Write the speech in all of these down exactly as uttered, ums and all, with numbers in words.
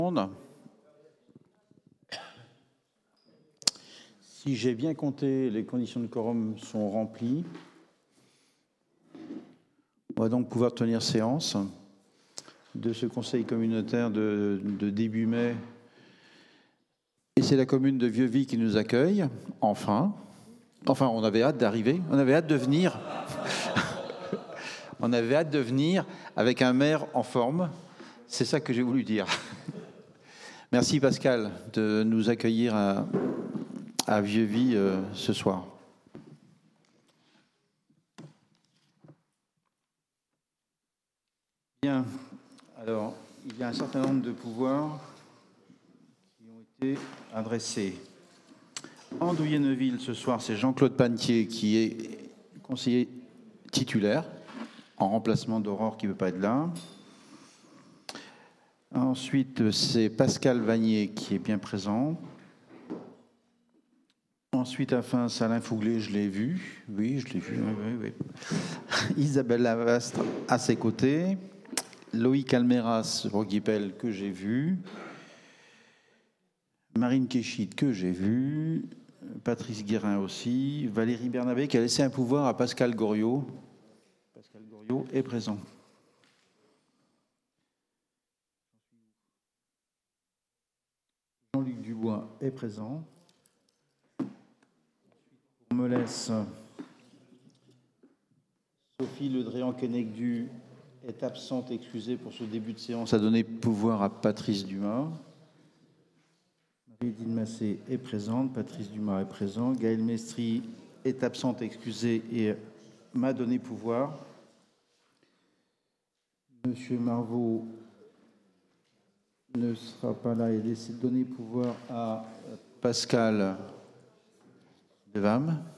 monde. Si j'ai bien compté, les conditions de quorum sont remplies. On va donc pouvoir tenir séance de ce conseil communautaire de, de début mai. Et c'est la commune de Vieux-Vie qui nous accueille, enfin. Enfin, on avait hâte d'arriver, on avait hâte de venir. On avait hâte de venir avec un maire en forme. C'est ça que j'ai voulu dire. Merci Pascal de nous accueillir à, à Vieux-Vie euh, ce soir. Bien, alors il y a un certain nombre de pouvoirs qui ont été adressés. En Douillet-Neuville ce soir, c'est Jean-Claude Panetier qui est conseiller titulaire en remplacement d'Aurore qui ne veut pas être là. Ensuite, c'est Pascal Vanier qui est bien présent. Ensuite, à fin, Alain Fouglet, je l'ai vu. Oui, je l'ai vu. Oui, oui, oui. Isabelle Lavastre à ses côtés. Loïc Almeras, Roguipel, que j'ai vu. Marine Kéchit, que j'ai vu. Patrice Guérin aussi. Valérie Bernabé, qui a laissé un pouvoir à Pascal Goriot. Pascal Goriot est présent. Jean-Luc Dubois est présent. On me laisse Sophie Le Dréan-Quenegdu est absente, excusée pour ce début de séance, a donné pouvoir à Patrice Dumas. Marie-Edine Massé est présente, Patrice Dumas est présent. Gaëlle Mestri est absente, excusée et m'a donné pouvoir. Monsieur Marvaux ne sera pas là et laisse donner pouvoir à Pascal Devam.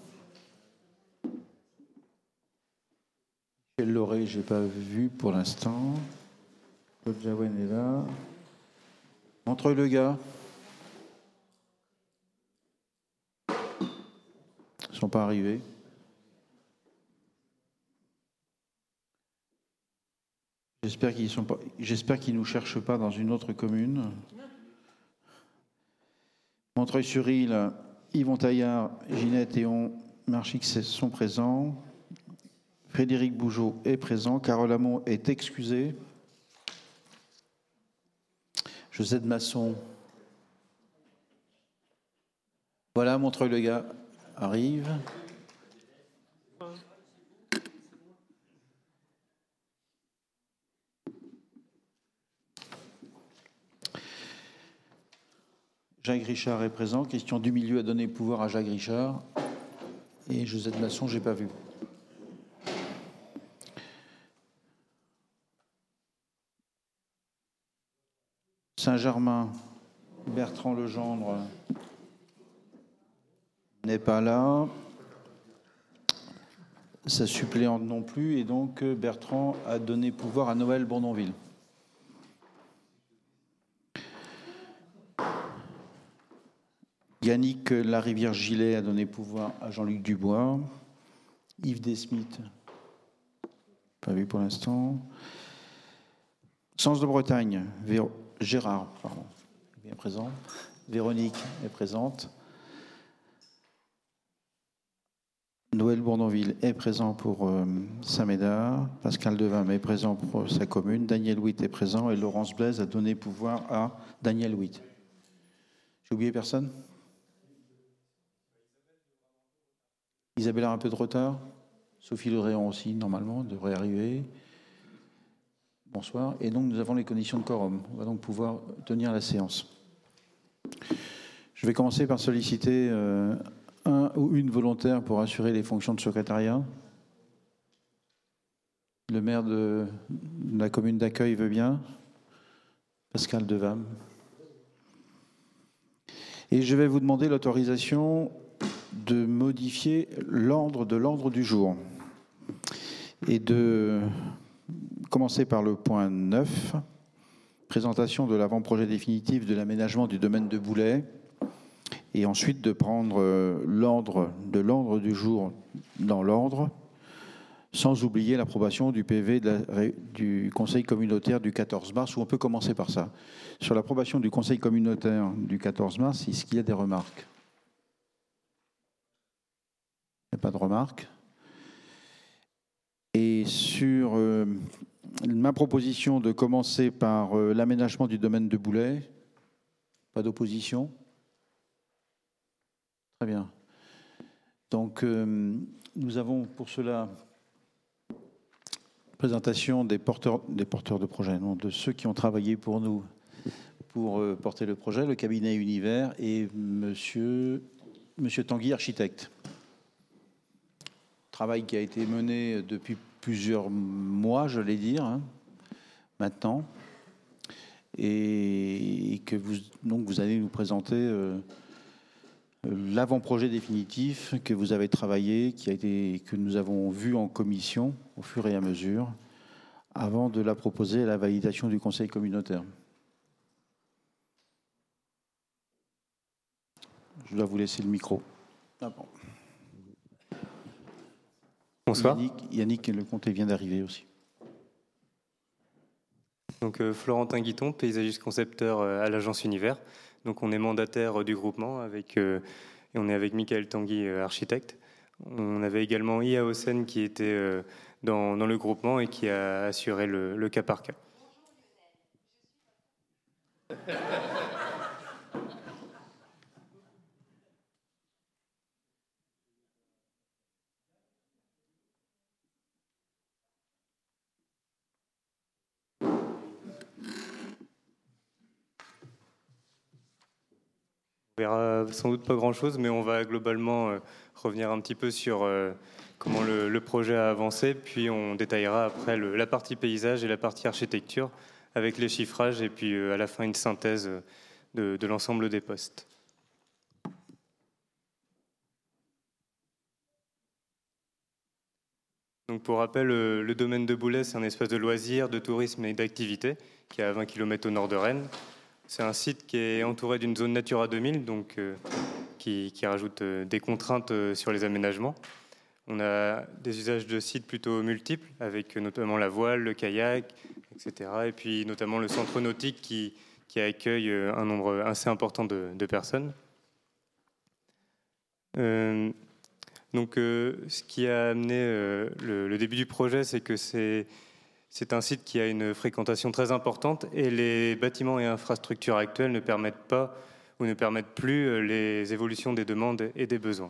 Michel Lauré, je n'ai pas vu pour l'instant. Claude Jaouen est là. Montreuil-le-Gars. Ils ne sont pas arrivés. J'espère qu'ils sont pas. J'espère qu'ils ne nous cherchent pas dans une autre commune. Montreuil-sur-Île, Yvon Taillard, Ginette et On Marchix sont présents. Frédéric Bougeot est présent. Carole Hamon est excusée. Josette Masson. Voilà, Montreuil-le-Gars arrive. Jacques Richard est présent. Question du milieu a donné pouvoir à Jacques Richard. Et Josette Masson, je n'ai pas vu. Saint-Germain, Bertrand Legendre n'est pas là. Sa suppléante non plus. Et donc, Bertrand a donné pouvoir à Noël Bourdonville. Yannick Larivière-Gillet a donné pouvoir à Jean-Luc Dubois. Yves Desmith, pas vu pour l'instant. Sens de Bretagne, Véro... Gérard, pardon, bien présent. Véronique est présente. Noël Bourdonville est présent pour euh, Saint-Médard. Pascal Devam est présent pour sa commune. Daniel Witt est présent et Laurence Blaise a donné pouvoir à Daniel Witt. J'ai oublié personne ? Isabelle a un peu de retard. Sophie Le Dréan aussi, normalement, devrait arriver. Bonsoir. Et donc, nous avons les conditions de quorum. On va donc pouvoir tenir la séance. Je vais commencer par solliciter euh, un ou une volontaire pour assurer les fonctions de secrétariat. Le maire de la commune d'accueil veut bien. Pascal Devam. Et je vais vous demander l'autorisation de modifier l'ordre de l'ordre du jour et de commencer par le point neuf, présentation de l'avant-projet définitif de l'aménagement du domaine de Boulay, et ensuite de prendre l'ordre de l'ordre du jour dans l'ordre, sans oublier l'approbation du P V de la, du Conseil communautaire du quatorze mars, où on peut commencer par ça. Sur l'approbation du Conseil communautaire du quatorze mars, est-ce qu'il y a des remarques? Il n'y a pas de remarques. Et sur euh, ma proposition de commencer par euh, l'aménagement du domaine de Boulay, pas d'opposition? Très bien. Donc, euh, nous avons pour cela présentation des porteurs, des porteurs de projet, non, de ceux qui ont travaillé pour nous pour euh, porter le projet, le cabinet Univers et monsieur, monsieur Tanguy, architecte. Travail qui a été mené depuis plusieurs mois, je vais dire, hein, maintenant, et que vous, donc vous allez nous présenter euh, l'avant-projet définitif que vous avez travaillé, qui a été, que nous avons vu en commission au fur et à mesure, avant de la proposer à la validation du Conseil communautaire. Je dois vous laisser le micro. Ah bon. Bonsoir. Yannick, Yannick Lecomté vient d'arriver aussi. Donc, euh, Florentin Guiton, paysagiste concepteur euh, à l'agence Univers. Donc, on est mandataire euh, du groupement avec, euh, et on est avec Michael Tanguy, euh, architecte. On avait également I A Osen qui était euh, dans, dans le groupement et qui a assuré le, le cas par cas. On verra sans doute pas grand-chose, mais on va globalement euh, revenir un petit peu sur euh, comment le, le projet a avancé, puis on détaillera après le, la partie paysage et la partie architecture avec les chiffrages et puis euh, à la fin une synthèse de, de l'ensemble des postes. Donc pour rappel, le, le domaine de Boulay, c'est un espace de loisirs, de tourisme et d'activités qui est à vingt kilomètres au nord de Rennes. C'est un site qui est entouré d'une zone Natura deux mille, donc, euh, qui, qui rajoute euh, des contraintes euh, sur les aménagements. On a des usages de sites plutôt multiples, avec notamment la voile, le kayak, et cetera. Et puis notamment le centre nautique qui, qui accueille un nombre assez important de, de personnes. Euh, donc, euh, ce qui a amené euh, le, le début du projet, c'est que c'est C'est un site qui a une fréquentation très importante et les bâtiments et infrastructures actuels ne permettent pas ou ne permettent plus les évolutions des demandes et des besoins.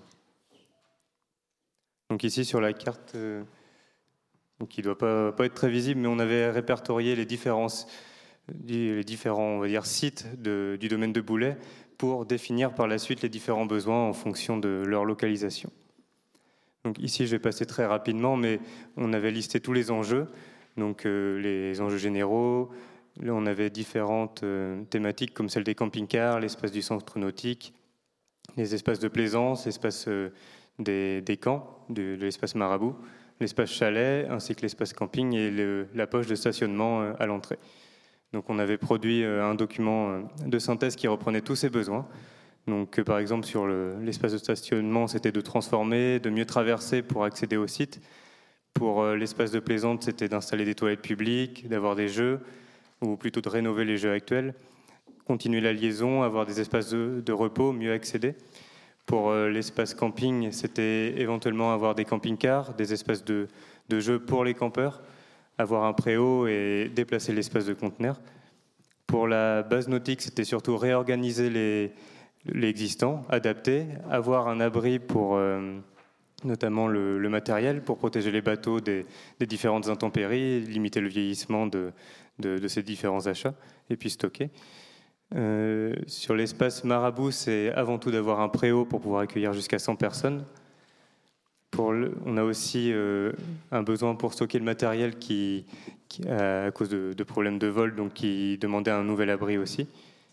Donc ici sur la carte, euh, qui ne doit pas, pas être très visible, mais on avait répertorié les différents, les différents on va dire, sites de, du domaine de Boulay pour définir par la suite les différents besoins en fonction de leur localisation. Donc ici, je vais passer très rapidement, mais on avait listé tous les enjeux. Donc euh, les enjeux généraux, là on avait différentes euh, thématiques comme celle des camping-cars, l'espace du centre nautique, les espaces de plaisance, l'espace euh, des, des camps, de, de l'espace marabout, l'espace chalet, ainsi que l'espace camping et le, la poche de stationnement euh, à l'entrée. Donc on avait produit euh, un document euh, de synthèse qui reprenait tous ces besoins. Donc euh, par exemple sur le, l'espace de stationnement, c'était de transformer, de mieux traverser pour accéder au site. Pour l'espace de plaisance, c'était d'installer des toilettes publiques, d'avoir des jeux, ou plutôt de rénover les jeux actuels, continuer la liaison, avoir des espaces de, de repos, mieux accéder. Pour l'espace camping, c'était éventuellement avoir des camping-cars, des espaces de, de jeux pour les campeurs, avoir un préau et déplacer l'espace de conteneurs. Pour la base nautique, c'était surtout réorganiser les, l'existant, adapter, avoir un abri pour... Euh, notamment le, le matériel pour protéger les bateaux des, des différentes intempéries, limiter le vieillissement de, de, de ces différents achats, et puis stocker. Euh, sur l'espace marabout, c'est avant tout d'avoir un préau pour pouvoir accueillir jusqu'à cent personnes. Pour le, on a aussi euh, un besoin pour stocker le matériel qui, qui à cause de, de problèmes de vol, donc qui demandait un nouvel abri aussi.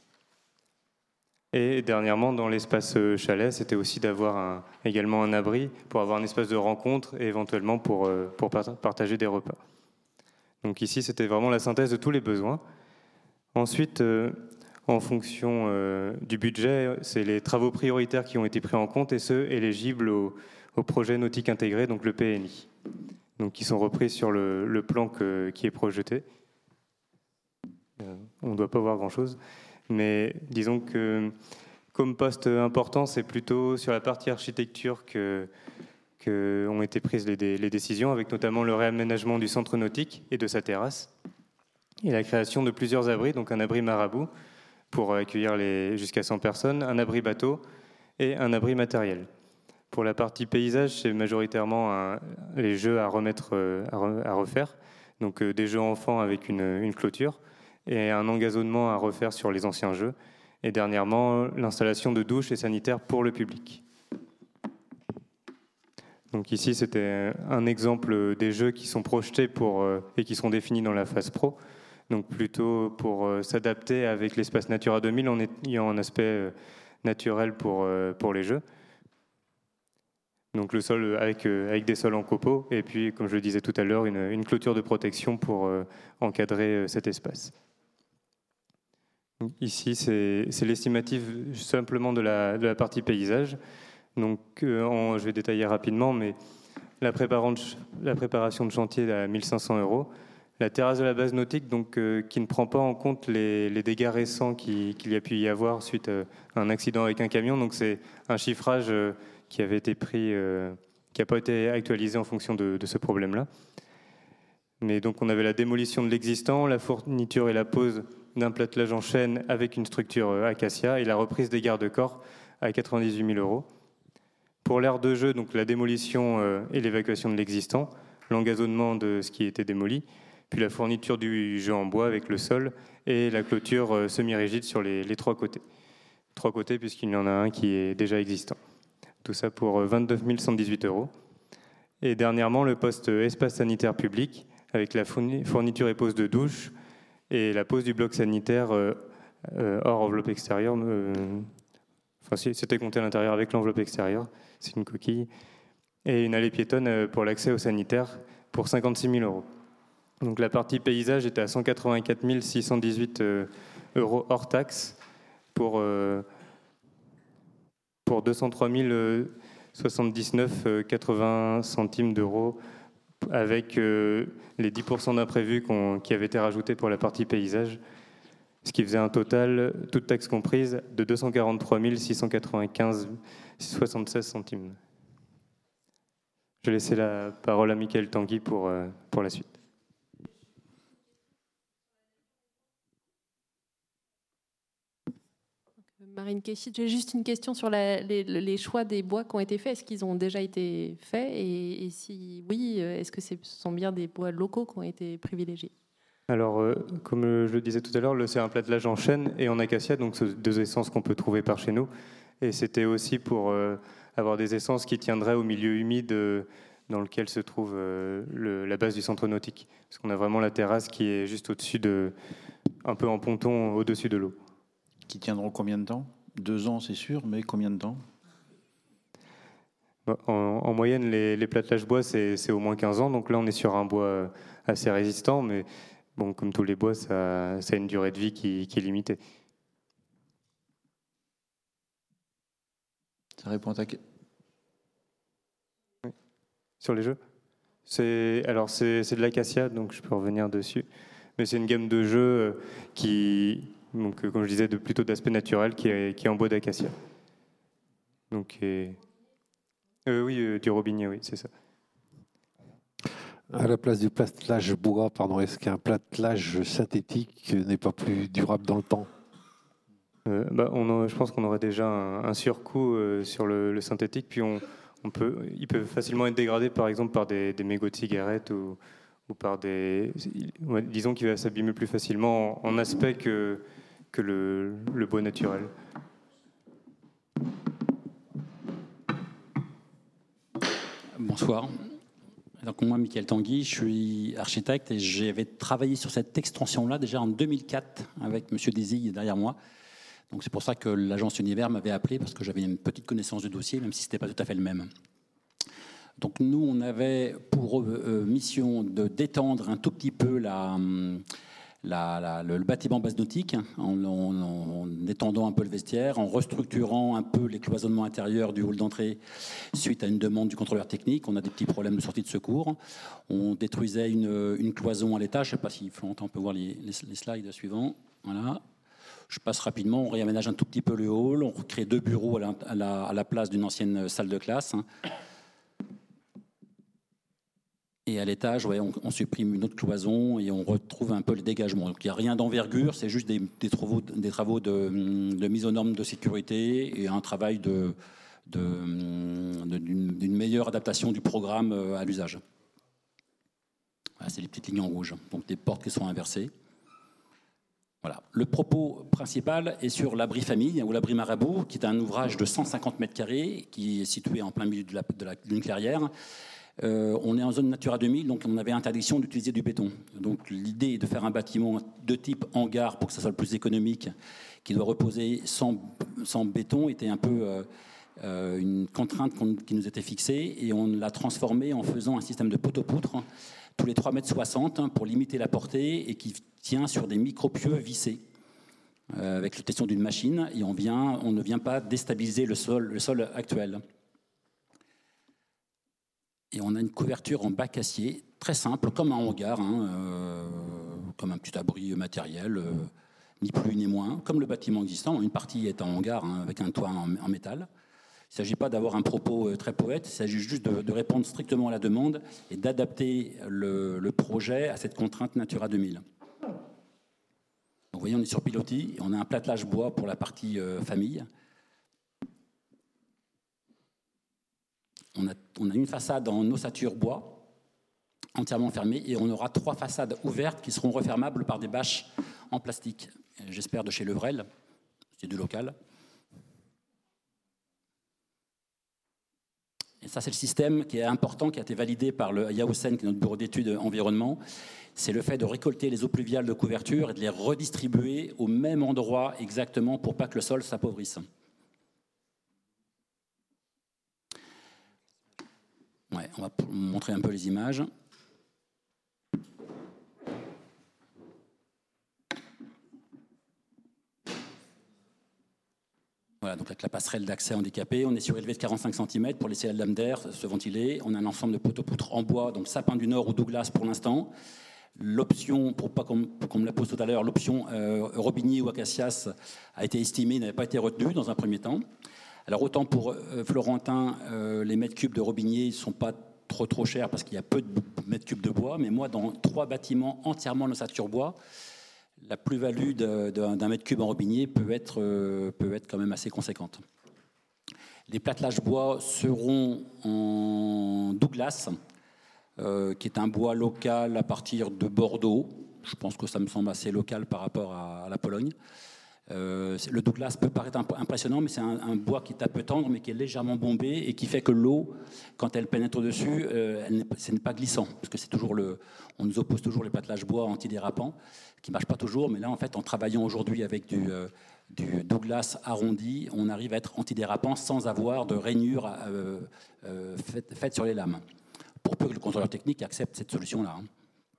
Et dernièrement, dans l'espace chalet, c'était aussi d'avoir un, également un abri pour avoir un espace de rencontre et éventuellement pour, pour partager des repas. Donc ici, c'était vraiment la synthèse de tous les besoins. Ensuite, euh, en fonction euh, du budget, c'est les travaux prioritaires qui ont été pris en compte et ceux éligibles au, au projet nautique intégré, donc le P N I. donc qui sont reprises sur le, le plan que, qui est projeté. Euh, on ne doit pas voir grand-chose, mais disons que comme poste important, c'est plutôt sur la partie architecture que, que ont été prises les, les décisions, avec notamment le réaménagement du centre nautique et de sa terrasse, et la création de plusieurs abris, donc un abri marabout pour accueillir les, jusqu'à cent personnes, un abri bateau et un abri matériel. Pour la partie paysage, c'est majoritairement un, les jeux à remettre, à, re, à refaire, donc euh, des jeux enfants avec une, une clôture et un engazonnement à refaire sur les anciens jeux, et dernièrement l'installation de douches et sanitaires pour le public. Donc ici, c'était un exemple des jeux qui sont projetés pour, euh, et qui sont définis dans la phase pro, donc plutôt pour euh, s'adapter avec l'espace Natura deux mille en ayant un aspect euh, naturel pour, euh, pour les jeux. Donc le sol avec, euh, avec des sols en copeaux, et puis, comme je le disais tout à l'heure, une, une clôture de protection pour euh, encadrer euh, cet espace. Donc, ici, c'est, c'est l'estimatif simplement de la, de la partie paysage. Donc, euh, en, je vais détailler rapidement, mais la, la préparation de chantier à mille cinq cents euros. La terrasse de la base nautique, donc, euh, qui ne prend pas en compte les, les dégâts récents qui, qu'il y a pu y avoir suite à un accident avec un camion. Donc, c'est un chiffrage euh, qui avait été pris, euh, qui n'a pas été actualisé en fonction de, de ce problème-là. Mais donc, on avait la démolition de l'existant, la fourniture et la pose d'un platelage en chêne avec une structure euh, acacia et la reprise des garde-corps à quatre-vingt-dix-huit mille euros. Pour l'aire de jeu, donc la démolition euh, et l'évacuation de l'existant, l'engazonnement de ce qui était démoli, puis la fourniture du jeu en bois avec le sol et la clôture euh, semi-rigide sur les, les trois côtés. Trois côtés puisqu'il y en a un qui est déjà existant. Tout ça pour euh, vingt-neuf mille cent dix-huit euros. Et dernièrement, le poste euh, espace sanitaire public avec la fourniture et pose de douche et la pose du bloc sanitaire euh, euh, hors enveloppe extérieure. Euh, enfin, c'était compté à l'intérieur avec l'enveloppe extérieure. C'est une coquille. Et une allée piétonne pour l'accès aux sanitaires pour cinquante-six mille euros. Donc la partie paysage était à cent quatre-vingt-quatre mille six cent dix-huit euros hors taxe pour, euh, pour deux cent trois mille soixante-dix-neuf virgule quatre-vingts centimes d'euros avec euh, les dix pour cent d'imprévus qu'on, qui avaient été rajoutés pour la partie paysage, ce qui faisait un total, toute taxe comprise, de deux cent quarante-trois mille six cent quatre-vingt-quinze virgule soixante-seize centimes. Je vais laisser la parole à Michael Tanguy pour, euh, pour la suite. Marine Kéchit, j'ai juste une question sur la, les, les choix des bois qui ont été faits. Est-ce qu'ils ont déjà été faits et, et si oui, est-ce que ce sont bien des bois locaux qui ont été privilégiés? Alors, euh, comme je le disais tout à l'heure, c'est un platelage en chêne et en acacia, donc c'est deux essences qu'on peut trouver par chez nous. Et c'était aussi pour euh, avoir des essences qui tiendraient au milieu humide euh, dans lequel se trouve euh, le, la base du centre nautique. Parce qu'on a vraiment la terrasse qui est juste au-dessus de, un peu en ponton au-dessus de l'eau. Qui tiendront combien de temps? Deux ans, c'est sûr, mais combien de temps? En, en moyenne, les, les platelages bois, c'est, c'est au moins quinze ans. Donc là, on est sur un bois assez résistant, mais bon, comme tous les bois, ça, ça a une durée de vie qui, qui est limitée. Ça répond à ta question. Oui. Sur les jeux c'est, alors, c'est, c'est de l'acacia, donc je peux revenir dessus. Mais c'est une gamme de jeux qui... Donc, comme je disais, de, plutôt d'aspect naturel, qui est, qui est en bois d'acacia. Donc, et, euh, oui, euh, du robinier, oui, c'est ça. À la place du platelage bois, pardon, est-ce qu'un platelage synthétique n'est pas plus durable dans le temps? euh, bah, on a, Je pense qu'on aurait déjà un, un surcoût euh, sur le, le synthétique, puis on, on peut, il peut facilement être dégradé, par exemple, par des, des mégots de cigarettes ou, ou par des... Ouais, disons qu'il va s'abîmer plus facilement en, en aspect que... que le, le bois naturel. Bonsoir. Donc moi, Michael Tanguy, je suis architecte et j'avais travaillé sur cette extension-là déjà en deux mille quatre avec Monsieur Désig derrière moi. Donc c'est pour ça que l'agence Univers m'avait appelé parce que j'avais une petite connaissance du dossier, même si ce n'était pas tout à fait le même. Donc nous, on avait pour euh, mission de d'étendre un tout petit peu la... la, la, le, le bâtiment base nautique, en, en, en étendant un peu le vestiaire, en restructurant un peu les cloisonnements intérieurs du hall d'entrée suite à une demande du contrôleur technique. On a des petits problèmes de sortie de secours. On détruisait une, une cloison à l'étage. Je ne sais pas si Florentin peut voir les, les, les slides suivants. Voilà. Je passe rapidement. On réaménage un tout petit peu le hall. On crée deux bureaux à la, à la, à la place d'une ancienne salle de classe. Et à l'étage, ouais, on, on supprime une autre cloison et on retrouve un peu le dégagement. Donc il n'y a rien d'envergure, c'est juste des, des travaux, des travaux de, de mise aux normes de sécurité et un travail de, de, de, d'une, d'une meilleure adaptation du programme à l'usage. Voilà, c'est les petites lignes en rouge, donc des portes qui sont inversées. Voilà. Le propos principal est sur l'abri famille ou l'abri marabout, qui est un ouvrage de cent cinquante mètres carrés qui est situé en plein milieu de la, de la, d'une clairière. Euh, on est en zone Natura deux mille, donc on avait interdiction d'utiliser du béton. Donc l'idée de faire un bâtiment de type hangar pour que ça soit le plus économique, qui doit reposer sans, sans béton, était un peu euh, euh, une contrainte qui nous était fixée, et on l'a transformé en faisant un système de poteaux-poutres tous les trois mètres soixante pour limiter la portée et qui tient sur des micro-pieux vissés euh, avec la tesson d'une machine, et on, vient, on ne vient pas déstabiliser le sol, le sol actuel. Et on a une couverture en bac acier, très simple, comme un hangar, hein, euh, comme un petit abri matériel, euh, ni plus ni moins, comme le bâtiment existant. Une partie est en hangar, hein, avec un toit en, en métal. Il ne s'agit pas d'avoir un propos euh, très poète, il s'agit juste de, de répondre strictement à la demande et d'adapter le, le projet à cette contrainte Natura deux mille. Donc, vous voyez, on est sur pilotis, on a un platelage bois pour la partie euh, famille. On a, on a une façade en ossature bois, entièrement fermée, et on aura trois façades ouvertes qui seront refermables par des bâches en plastique. J'espère de chez Levrel, c'est du local. Et ça, c'est le système qui est important, qui a été validé par le Yahousen, qui est notre bureau d'études environnement. C'est le fait de récolter les eaux pluviales de couverture et de les redistribuer au même endroit exactement pour pas que le sol s'appauvrisse. Ouais, on va montrer un peu les images. Voilà, donc avec la passerelle d'accès handicapé, on est surélevé de quarante-cinq centimètres pour laisser la lame d'air se ventiler. On a un ensemble de poteaux-poutres en bois, donc sapin du Nord ou Douglas pour l'instant. L'option, pour pas qu'on, qu'on me la pose tout à l'heure, l'option euh, Robigny ou Acacias a été estimée, n'avait pas été retenue dans un premier temps. Alors autant pour euh, Florentin, euh, les mètres cubes de Robigny ne sont pas trop trop chers parce qu'il y a peu de mètres cubes de bois, mais moi, dans trois bâtiments entièrement en ossature bois, la plus-value de, de, d'un mètre cube en Robigny peut être, euh, peut être quand même assez conséquente. Les platelages bois seront en Douglas, euh, qui est un bois local à partir de Bordeaux. Je pense que ça me semble assez local par rapport à, à la Pologne. Euh, le Douglas peut paraître impressionnant, mais c'est un, un bois qui est un peu tendre, mais qui est légèrement bombé et qui fait que l'eau, quand elle pénètre au-dessus, euh, elle n'est, ce n'est pas glissant, parce que c'est toujours le, on nous oppose toujours les patelages bois antidérapants, qui ne marchent pas toujours, mais là, en fait, en travaillant aujourd'hui avec du, euh, du Douglas arrondi, on arrive à être antidérapant sans avoir de rainures euh, euh, faites, faites sur les lames, pour peu que le contrôleur technique accepte cette solution-là. Hein.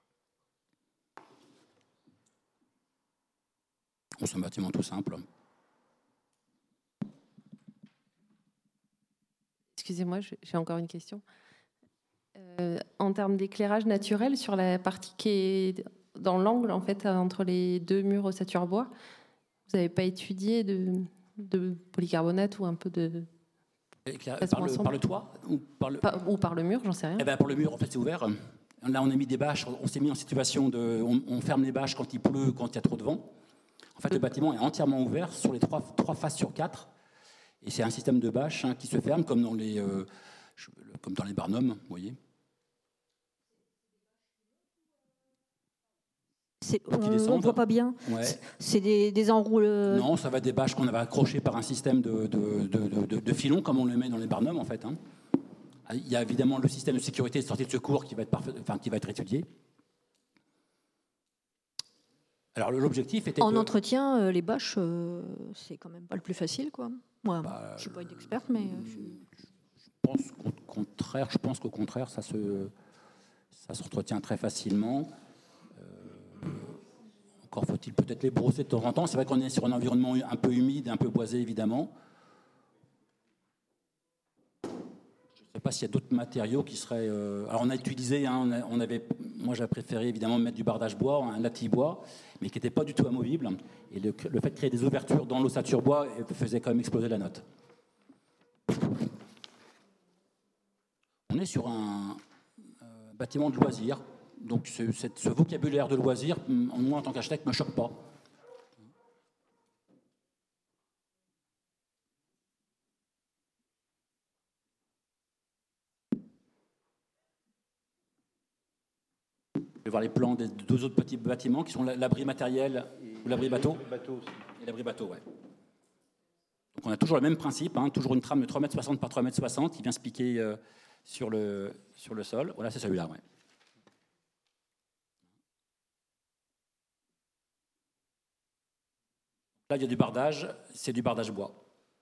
C'est un bâtiment tout simple. Excusez-moi, j'ai encore une question. Euh, en termes d'éclairage naturel, sur la partie qui est dans l'angle, en fait, entre les deux murs ossature bois, vous n'avez pas étudié de, de polycarbonate ou un peu de... Éclair... Par, le, par le toit ou par le... Par, ou par le mur, j'en sais rien. Eh ben, par le mur, en fait, c'est ouvert. Là, on a mis des bâches. On s'est mis en situation de... On, on ferme les bâches quand il pleut, quand il y a trop de vent. En fait, le bâtiment est entièrement ouvert sur les trois, trois faces sur quatre. Et c'est un système de bâches hein, qui se ferme comme dans les, euh, comme dans les barnums, vous voyez. C'est, on ne voit pas bien. Ouais. C'est des, des enroules. Non, ça va être des bâches qu'on avait accrochées par un système de, de, de, de, de filons, comme on le met dans les barnums, en fait. Hein. Il y a évidemment le système de sécurité de sortie de secours qui va être, parfait, enfin, qui va être étudié. Alors l'objectif était en de... entretien, euh, les bâches, euh, c'est quand même pas le plus facile, quoi. Moi, bah, je suis pas une experte, mais euh, je... je pense qu'au contraire, je pense qu'au contraire, ça se, ça s'entretient très facilement. Euh, Encore faut-il peut-être les brosser de temps en temps. C'est vrai qu'on est sur un environnement un peu humide, un peu boisé, évidemment. Je ne sais pas s'il y a d'autres matériaux qui seraient... Euh... Alors, on a utilisé, hein, on, a, on avait... Moi, j'ai préféré, évidemment, mettre du bardage bois, un latis bois, mais qui n'était pas du tout amovible. Et le, le fait de créer des ouvertures dans l'ossature bois faisait quand même exploser la note. On est sur un euh, bâtiment de loisirs. Donc, ce, cette, ce vocabulaire de loisirs, moi, en tant qu'architecte, ne me choque pas. Je vais voir les plans des deux autres petits bâtiments qui sont l'abri matériel ou l'abri bateau. Et l'abri bateau, ouais. Donc, on a toujours le même principe, hein, toujours une trame de trois mètres soixante par trois mètres soixante qui vient se piquer euh, sur, le, sur le sol. Voilà, c'est celui-là, ouais. Là, il y a du bardage, c'est du bardage bois.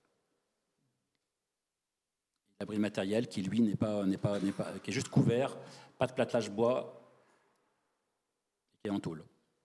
L'abri matériel qui, lui, n'est pas, n'est pas, n'est pas, qui est juste couvert, pas de platelage bois, qui est en tôle.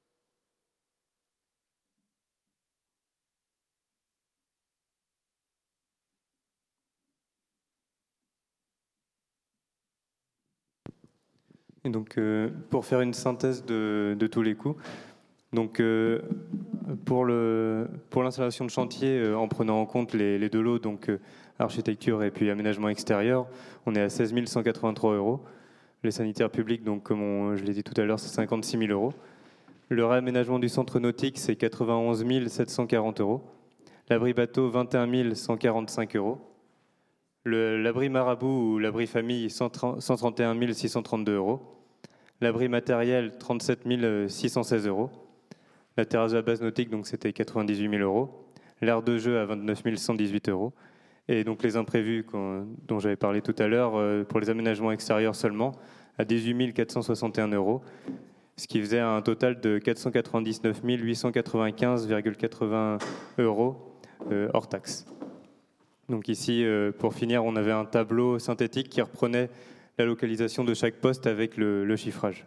Et donc, euh, pour faire une synthèse de, de tous les coûts, donc, euh, pour, le, pour l'installation de chantier, euh, en prenant en compte les, les deux lots, donc euh, architecture et puis aménagement extérieur, on est à seize mille cent quatre-vingt-trois euros. Les sanitaires publics, donc, comme on, je l'ai dit tout à l'heure, c'est cinquante-six mille euros. Le réaménagement du centre nautique, c'est quatre-vingt-onze mille sept cent quarante euros. L'abri bateau, vingt et un mille cent quarante-cinq euros. Le, l'abri marabout ou l'abri famille, cent trente et un mille six cent trente-deux euros. L'abri matériel, trente-sept mille six cent seize euros. La terrasse de la base nautique, donc c'était quatre-vingt-dix-huit mille euros. L'aire de jeu à vingt-neuf mille cent dix-huit euros. Et donc les imprévus dont j'avais parlé tout à l'heure, pour les aménagements extérieurs seulement, à dix-huit mille quatre cent soixante et un euros. Ce qui faisait un total de quatre cent quatre-vingt-dix-neuf mille huit cent quatre-vingt-quinze virgule quatre-vingts euros euh, hors taxe. Donc ici, euh, pour finir, on avait un tableau synthétique qui reprenait la localisation de chaque poste avec le, le chiffrage.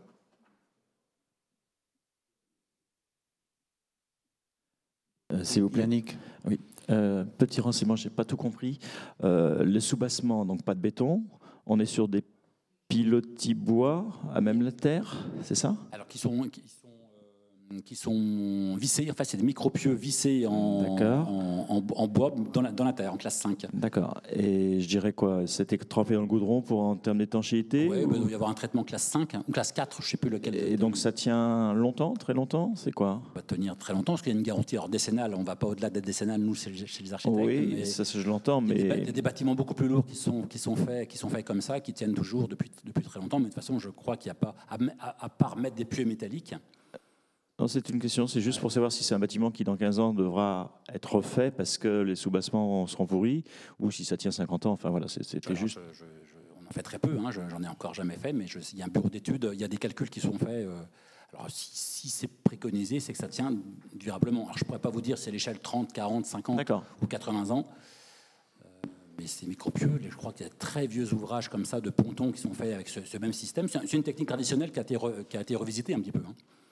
Euh, S'il vous plaît, Yannick. Oui. Euh, petit renseignement, je n'ai pas tout compris. Euh, le soubassement, donc pas de béton. On est sur des pilotis bois à même la terre, c'est ça? Alors, qui sont, qui sont, euh, qui sont vissés, en fait, c'est des micro-pieux vissés en, en, en, en bois dans la, dans la terre, en classe cinq. D'accord. Et je dirais quoi? C'était trempé dans le goudron pour en termes d'étanchéité? Oui, ou... bah, il doit y avoir un traitement classe cinq, hein, ou classe quatre, je ne sais plus lequel. Et donc ça tient longtemps, très longtemps? C'est quoi? Ça va tenir très longtemps, parce qu'il y a une garantie hors décennale. On ne va pas au-delà d'être décennale, nous, chez les architectes. Oui, mais ça je l'entends, mais... Il y a des bâtiments beaucoup plus lourds qui sont, qui sont, faits, qui sont faits comme ça, qui tiennent toujours depuis, depuis très longtemps. Mais de toute façon, je crois qu'il n'y a pas, à, à, à part mettre des pieux métalliques... Non, c'est une question, c'est juste pour savoir si c'est un bâtiment qui, dans quinze ans, devra être refait parce que les soubassements seront pourris, ou si ça tient cinquante ans. Enfin, voilà, c'était juste... Je, je, je, on en fait très peu, hein, j'en ai encore jamais fait, mais je, il y a un bureau d'études, il y a des calculs qui sont faits. Euh, alors, si, si c'est préconisé, c'est que ça tient durablement. Alors, je ne pourrais pas vous dire si c'est l'échelle trente, quarante, cinquante ou quatre-vingts ans. Euh, mais c'est micropieux. Je crois qu'il y a de très vieux ouvrages comme ça, de pontons qui sont faits avec ce, ce même système. C'est une technique traditionnelle qui a été, re, qui a été revisitée un petit peu. Hein.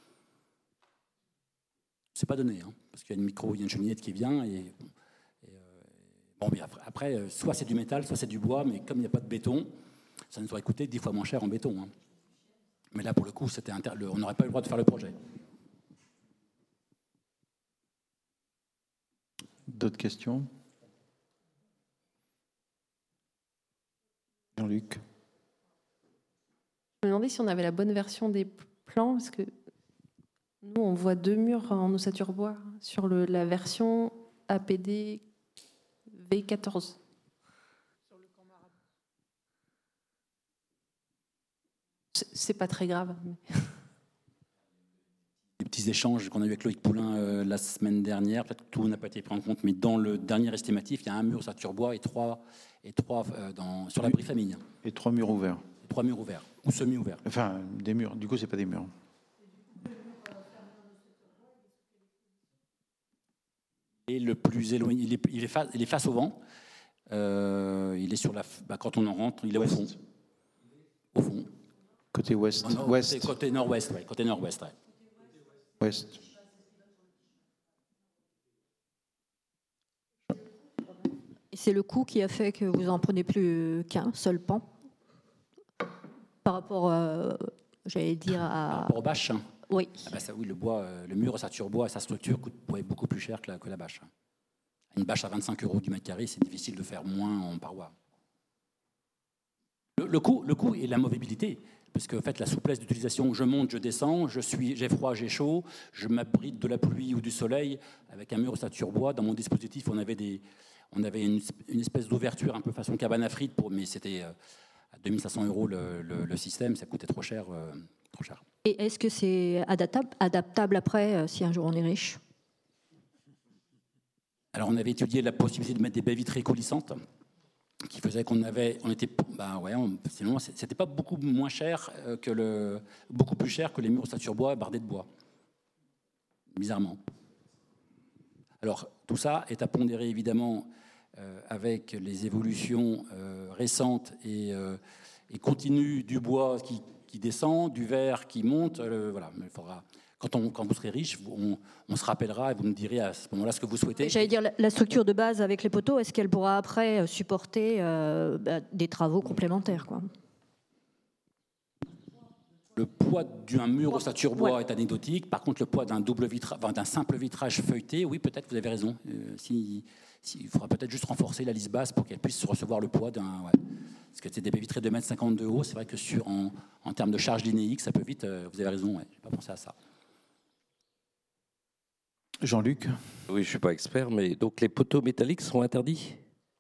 C'est pas donné, hein, parce qu'il y a une micro, il y a une cheminette qui vient et, et euh, bon, mais après, après, soit c'est du métal, soit c'est du bois, mais comme il n'y a pas de béton, ça nous aurait coûté dix fois moins cher en béton. Hein. Mais là, pour le coup, c'était inter... on n'aurait pas eu le droit de faire le projet. D'autres questions? Jean-Luc. Je me demandais si on avait la bonne version des plans, parce que nous, on voit deux murs en ossature bois sur le, la version A P D V quatorze. Sur le camp Marabout. C'est pas très grave. Mais... Les petits échanges qu'on a eu avec Loïc Poulain euh, la semaine dernière, peut-être que tout n'a pas été pris en compte, mais dans le dernier estimatif, il y a un mur ossature bois et trois, et trois euh, dans, sur l'abri famille. Et trois murs ouverts. Et trois murs ouverts, ou semi-ouverts. Enfin, des murs. Du coup, c'est pas des murs. Et le plus éloigné, il est, il est, face, il est face au vent. Euh, il est sur la. Bah, quand on en rentre, il est ouest. Au fond. Au fond. Côté ouest. Non, non, ouest. Côté, côté nord-ouest, ouais. Côté nord-ouest, ouais. Ouest. Et c'est le coût qui a fait que vous n'en prenez plus qu'un seul pan par rapport, euh, j'allais dire, Par à... rapport aux bâches. Oui. Ah bah ça, oui, le bois, euh, le mur ossature bois, sa structure coûte ouais, beaucoup plus cher que la, que la bâche. Une bâche à vingt-cinq euros du mètre carré, c'est difficile de faire moins en parois. Le, le coût, le coût et la movibilité, parce que en fait, la souplesse d'utilisation, je monte, je descends, je suis, j'ai froid, j'ai chaud, je m'abrite de la pluie ou du soleil. Avec un mur ossature bois, dans mon dispositif, on avait des On avait une, une espèce d'ouverture un peu façon cabane à frites, pour, mais c'était euh, à deux mille cinq cents euros le, le, le système, ça coûtait trop cher, euh, trop cher. Et est-ce que c'est adaptable, adaptable après, euh, si un jour on est riche? Alors on avait étudié la possibilité de mettre des baies vitrées coulissantes, qui faisait qu'on avait, on était, bah ouais, on, sinon c'était pas beaucoup moins cher que le, beaucoup plus cher que les murs ossature bois bardés de bois, bizarrement. Alors tout ça est à pondérer évidemment euh, avec les évolutions euh, récentes et, euh, et continues du bois qui, qui descend, du verre qui monte. Euh, voilà, mais il faudra. Quand, on, quand vous serez riche, on, on se rappellera et vous me direz à ce moment-là ce que vous souhaitez. J'allais dire, la structure de base avec les poteaux, est-ce qu'elle pourra après supporter euh, bah, des travaux complémentaires, quoi? Le poids d'un mur ossature bois ouais. est anecdotique. Par contre, le poids d'un double vitrage, enfin, d'un simple vitrage feuilleté, oui, peut-être, vous avez raison. Euh, si, si, il faudra peut-être juste renforcer la lisse basse pour qu'elle puisse recevoir le poids d'un. Ouais. Parce que c'est des baies vitrées de deux mètres cinquante de haut. C'est vrai que sur, en, en termes de charge linéique, ça peut vite. Euh, vous avez raison. Ouais, j'ai pas pensé à ça. Jean-Luc? Oui, je ne suis pas expert, mais donc les poteaux métalliques sont interdits?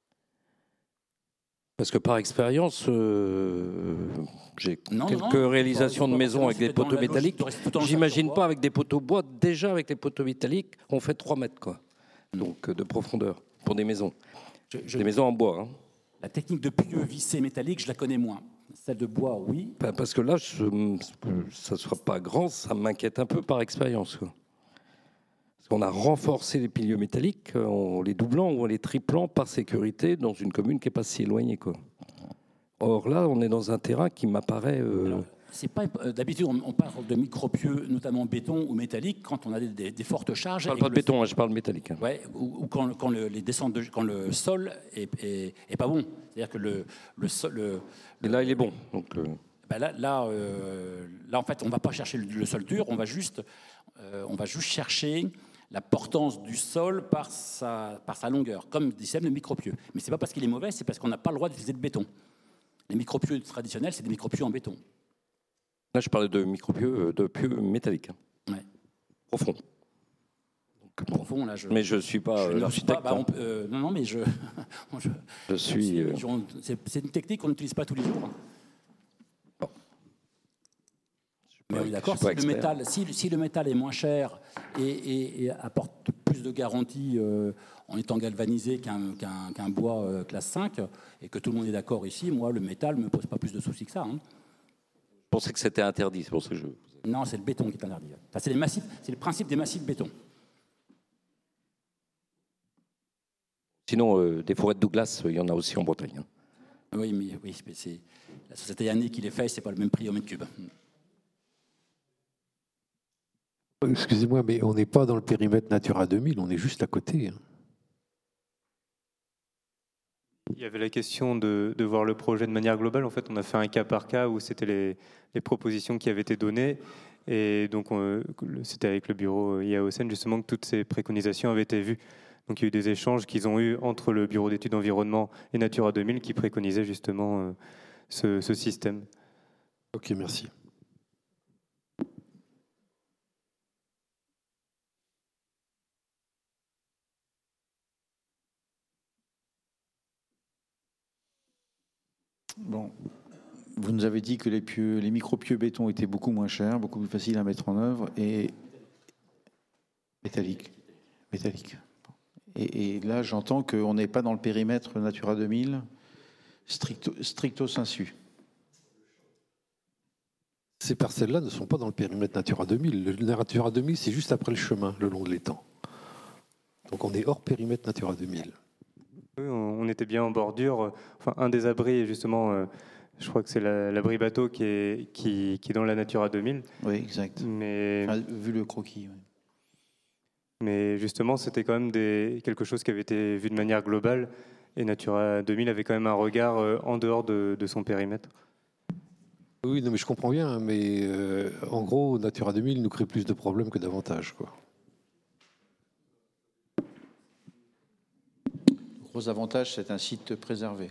Parce que par expérience, euh, j'ai Non, quelques non, réalisations pas, de maisons avec des poteaux métalliques. J'imagine pas avec des poteaux bois. Déjà avec les poteaux métalliques, on fait trois mètres quoi, donc de profondeur pour des maisons. Je, je, des maisons en bois. Hein. La technique de pieux vissé métallique, je la connais moins. Celle de bois, oui. Parce que là, je, ça ne sera pas grand, ça m'inquiète un peu par expérience. Quoi. On a renforcé les piliers métalliques en les doublant ou en les triplant par sécurité dans une commune qui n'est pas si éloignée. Quoi. Or là, on est dans un terrain qui m'apparaît... Euh... Alors, c'est pas, euh, d'habitude, on, on parle de micropieux, notamment béton ou métallique, quand on a des, des, des fortes charges. Je ne parle pas de béton, hein, je parle de métallique. Hein. Ouais, ou, ou quand, quand, le, les descentes de, quand le sol est, est, est pas bon. C'est-à-dire que le, le sol... Le, Et là, il est bon. Donc, le... ben là, là, euh, là, en fait, on ne va pas chercher le, le sol dur, on va juste, euh, on va juste chercher... la portance du sol par sa, par sa longueur, comme des systèmes de micropieux. Mais ce n'est pas parce qu'il est mauvais, c'est parce qu'on n'a pas le droit d'utiliser de béton. Les micropieux traditionnels, c'est des micropieux en béton. Là, je parlais de micropieux, de pieux métalliques. Ouais. Profond. Donc, profond, là, je... Mais je ne suis pas je l'architecte. Bah, on, euh, non, non, mais je... je, je suis... Euh... C'est une technique qu'on n'utilise pas tous les jours. Bon. Mais oui, d'accord, si, le métal, si, si le métal est moins cher et, et, et apporte plus de garanties euh, en étant galvanisé qu'un qu'un, qu'un bois euh, classe cinq, et que tout le monde est d'accord ici, moi, le métal ne me pose pas plus de soucis que ça. Hein. Je pensais que c'était interdit, c'est pour ça que je... Non, c'est le béton qui est interdit. Enfin, c'est, les massifs, c'est le principe des massifs béton. Sinon, euh, des forêts de Douglas, il y en a aussi en Bretagne. Hein. Oui, mais, oui, mais c'est la société année qui les fait, c'est pas le même prix au mètre cube. Excusez-moi, mais on n'est pas dans le périmètre Natura deux mille, on est juste à côté. Hein. Il y avait la question de, de voir le projet de manière globale. En fait, on a fait un cas par cas où c'était les, les propositions qui avaient été données. Et donc, on, c'était avec le bureau I A O S N, justement, que toutes ces préconisations avaient été vues. Donc, il y a eu des échanges qu'ils ont eus entre le bureau d'études environnement et Natura deux mille qui préconisaient justement euh, ce, ce système. Ok, merci. Bon, vous nous avez dit que les, pieux, les micro-pieux béton étaient beaucoup moins chers, beaucoup plus faciles à mettre en œuvre et métalliques. Métallique. Et, et là, j'entends qu'on n'est pas dans le périmètre Natura deux mille stricto, stricto sensu. Ces parcelles-là ne sont pas dans le périmètre Natura deux mille. Le Natura deux mille, c'est juste après le chemin, le long de l'étang. Donc on est hors périmètre Natura deux mille. Oui, on était bien en bordure. Enfin, un des abris, justement, euh, je crois que c'est la, l'abri bateau qui est, qui, qui est dans la Natura deux mille. Oui, exact. Mais, enfin, vu le croquis. Oui. Mais justement, c'était quand même des, quelque chose qui avait été vu de manière globale Et Natura deux mille avait quand même un regard euh, en dehors de, de son périmètre. Oui, non, mais je comprends bien, mais euh, en gros, Natura deux mille nous crée plus de problèmes que d'avantages, quoi. Le gros avantage, c'est un site préservé.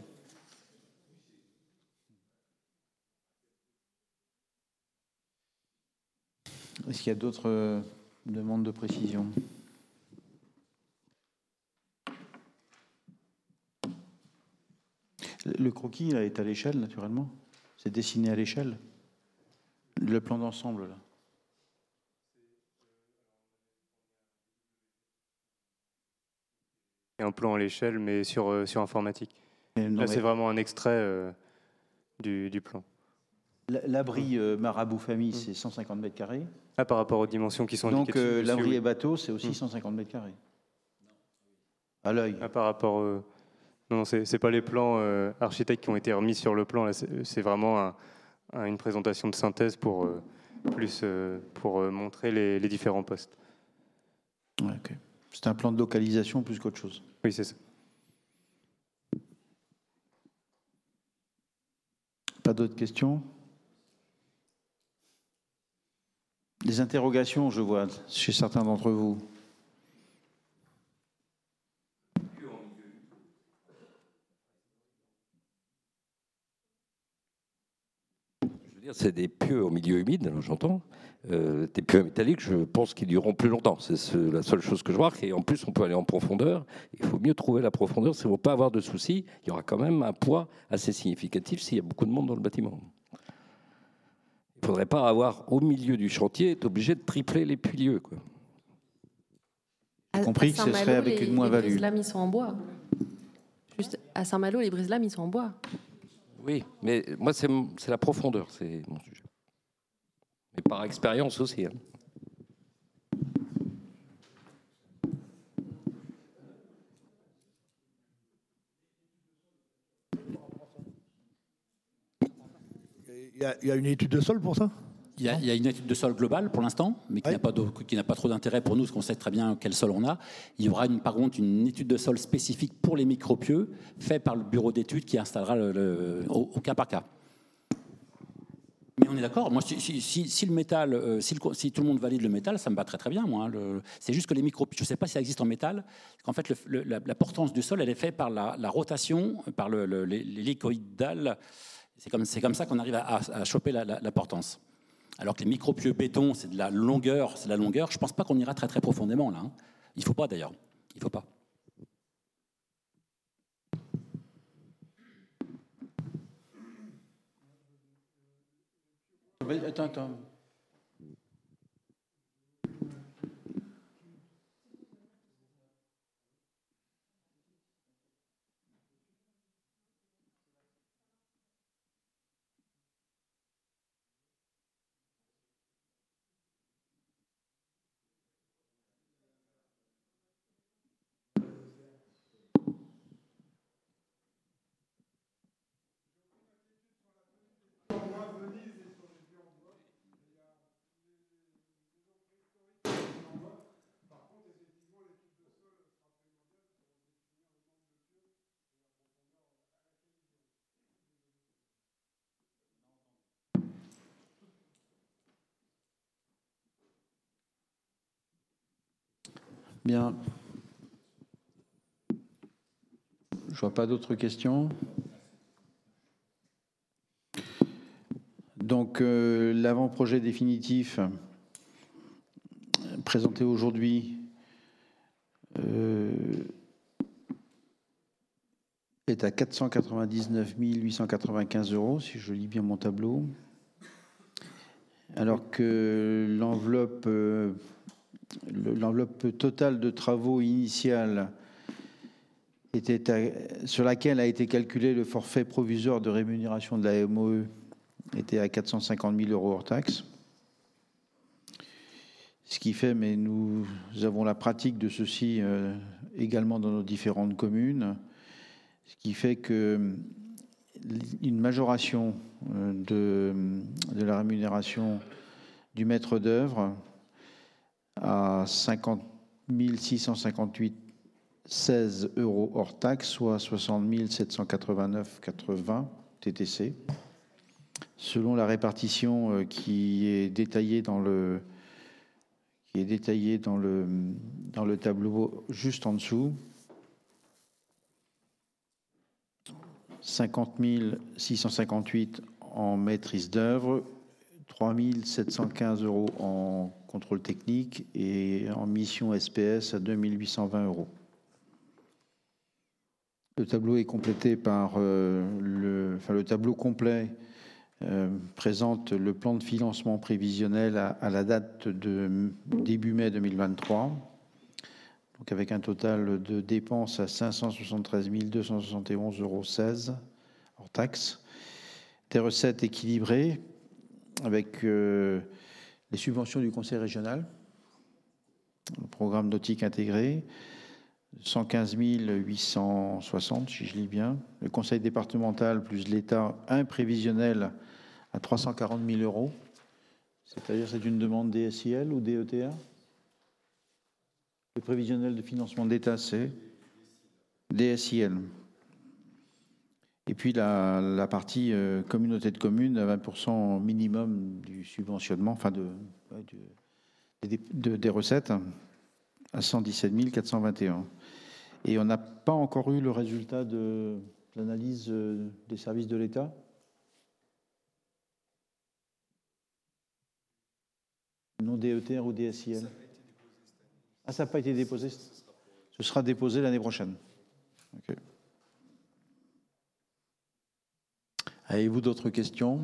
Est-ce qu'il y a d'autres euh, demandes de précision ? Le croquis là, est à l'échelle, naturellement. C'est dessiné à l'échelle. Le plan d'ensemble, là. Et un plan à l'échelle, mais sur, euh, sur informatique. Mais non, Là, mais c'est vraiment un extrait euh, du, du plan. l'abri euh, marabout famille, c'est cent cinquante mètres carrés. Ah, par rapport aux dimensions qui sont indiquées Donc, euh, dessus, l'abri oui. et bateau, c'est aussi Hmm. cent cinquante mètres carrés. À l'œil. Ah, par rapport... euh, Non, c'est c'est pas les plans euh, architectes qui ont été remis sur le plan. Là, c'est c'est vraiment un, un, une présentation de synthèse pour, euh, plus, euh, pour euh, montrer les, les différents postes. Ouais, okay. C'est un plan de localisation plus qu'autre chose. Oui, c'est ça. Pas d'autres questions ? Des interrogations, je vois, chez certains d'entre vous. C'est des pieux en milieu humide, j'entends. Euh, des pieux métalliques, je pense qu'ils dureront plus longtemps. C'est ce, la seule chose que je vois. Et en plus, on peut aller en profondeur. Il faut mieux trouver la profondeur. Si on ne veut pas avoir de soucis, il y aura quand même un poids assez significatif s'il y a beaucoup de monde dans le bâtiment. Il ne faudrait pas avoir au milieu du chantier, être obligé de tripler les piliers, quoi. À, compris à que ce serait avec les, une moins-value. Les brise-lames, ils sont en bois. Juste à Saint-Malo, les brise-lames, ils sont en bois. Oui, mais moi, c'est c'est la profondeur, c'est mon sujet. Mais par expérience aussi. Hein. Il y, a, il y a une étude de sol pour ça ? Il y, a, il y a une étude de sol globale pour l'instant, mais qui Oui. n'a pas, de, qui n'a pas trop d'intérêt pour nous, parce qu'on sait très bien quel sol on a. Il y aura une, par contre une étude de sol spécifique pour les micropieux, faite par le bureau d'études qui installera le, le, au, au cas par cas. Mais on est d'accord, moi, si, si, si, si le métal, euh, si, le, si tout le monde valide le métal, ça me va très très bien, moi. Hein, le, c'est juste que les micropieux, je ne sais pas si ça existe en métal, qu'en fait, le, le, la, la portance du sol, elle est faite par la, la rotation, par le, le, l'hélicoïdal. C'est comme, c'est comme ça qu'on arrive à, à, à choper la, la, la portance. Alors que les micropieux béton, c'est de la longueur, c'est de la longueur. Je ne pense pas qu'on ira très très profondément là. Hein. Il ne faut pas d'ailleurs. Il ne faut pas. Attends, attends. Bien. Je ne vois pas d'autres questions. Donc, euh, l'avant-projet définitif euh, présenté aujourd'hui euh, est à quatre cent quatre-vingt-dix-neuf mille huit cent quatre-vingt-quinze euros, si je lis bien mon tableau. Alors que l'enveloppe, euh, l'enveloppe totale de travaux initiales était à, sur laquelle a été calculé le forfait provisoire de rémunération de la M O E était à quatre cent cinquante mille euros hors taxe. Ce qui fait, mais nous avons la pratique de ceci euh, également dans nos différentes communes, ce qui fait que une majoration de, de la rémunération du maître d'œuvre à cinquante mille six cent cinquante-huit seize euros hors taxe, soit soixante mille sept cent quatre-vingt-neuf virgule quatre-vingts T T C. Selon la répartition euh, qui est détaillée dans le qui est détaillée dans le dans le tableau juste en dessous. cinquante mille six cent cinquante-huit en maîtrise d'œuvre, trois mille sept cent quinze euros en contrôle technique et en mission S P S à deux mille huit cent vingt euros. Le tableau est complété par euh, le, enfin, le tableau complet euh, présente le plan de financement prévisionnel à, à la date de début mai deux mille vingt-trois. Donc avec un total de dépenses à cinq cent soixante-treize mille deux cent soixante et onze euros seize hors taxes. Des recettes équilibrées avec euh, les subventions du conseil régional, le programme nautique intégré, cent quinze mille huit cent soixante, si je lis bien. Le conseil départemental plus l'État, un prévisionnel à trois cent quarante mille euros. C'est-à-dire c'est une demande D S I L ou D E T A? Le prévisionnel de financement d'État, c'est D S I L. Et puis la, la partie euh, communauté de communes à vingt pour cent minimum du subventionnement, enfin de, de, de, des recettes, à cent dix-sept mille quatre cent vingt et un. Et on n'a pas encore eu le résultat de l'analyse des services de l'État. Non D E T R ou D S I L. Ah, ça n'a pas été déposé. Ce sera déposé l'année prochaine. Okay. Avez-vous d'autres questions?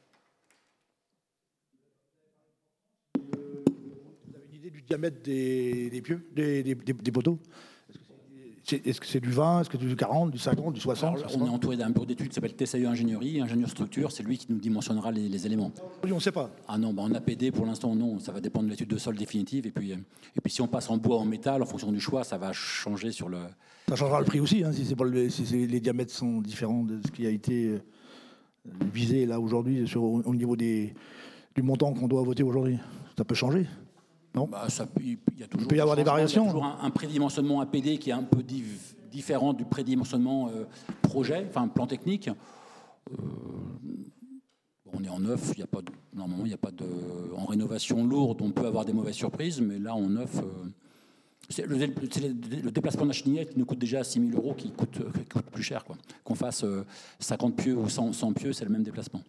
Vous avez une idée du diamètre des, des pieux, des, des, des, des poteaux? Est-ce que c'est du vingt, est-ce que c'est du quarante, du cinquante, du soixante? Alors, on est entouré d'un bureau d'études qui s'appelle T S A U Ingénierie, ingénieur structure, c'est lui qui nous dimensionnera les, les éléments. On ne sait pas. Ah non, bah en A P D pour l'instant non, ça va dépendre de l'étude de sol définitive. Et puis, et puis si on passe en bois, en métal, en fonction du choix, ça va changer sur le... Ça changera le prix aussi, hein, si, c'est pas le, si c'est, les diamètres sont différents de ce qui a été visé là aujourd'hui sur, au niveau des, du montant qu'on doit voter aujourd'hui. Ça peut changer. Non, bah, ça, il, y a toujours il peut y avoir des variations. Il y a toujours un, un prédimensionnement A P D qui est un peu div, différent du prédimensionnement euh, projet, enfin plan technique. Euh, on est en neuf, il y a pas de, normalement il n'y a pas de... En rénovation lourde, on peut avoir des mauvaises surprises, mais là en neuf, euh, c'est le, c'est le déplacement de la chenillette qui nous coûte déjà six mille euros, qui coûte, qui coûte plus cher, quoi. Qu'on fasse euh, cinquante pieux ou cent, cent pieux, c'est le même déplacement.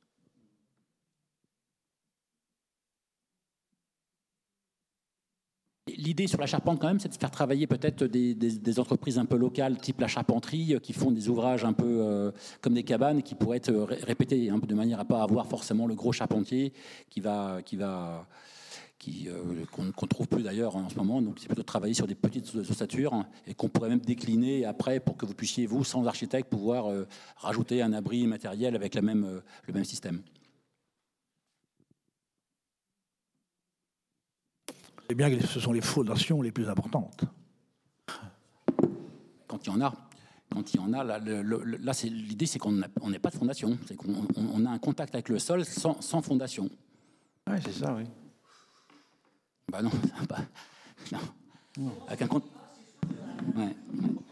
L'idée sur la charpente, quand même, c'est de faire travailler peut-être des, des, des entreprises un peu locales, type la charpenterie, qui font des ouvrages un peu euh, comme des cabanes, qui pourraient être répétés, hein, de manière à ne pas avoir forcément le gros charpentier qui va, qui va, qui, euh, qu'on ne trouve plus d'ailleurs en ce moment. Donc, c'est plutôt de travailler sur des petites ossature, hein, et qu'on pourrait même décliner après pour que vous puissiez, vous, sans architecte, pouvoir euh, rajouter un abri matériel avec la même, euh, le même système. C'est bien que ce sont les fondations les plus importantes. Quand il y en a, quand il y en a, là, le, le, là c'est, l'idée c'est qu'on n'est pas de fondation, c'est qu'on on a un contact avec le sol sans, sans fondation. Oui, c'est ça, oui. Bah non, bah, non. non. Avec un compte. Ouais, ouais.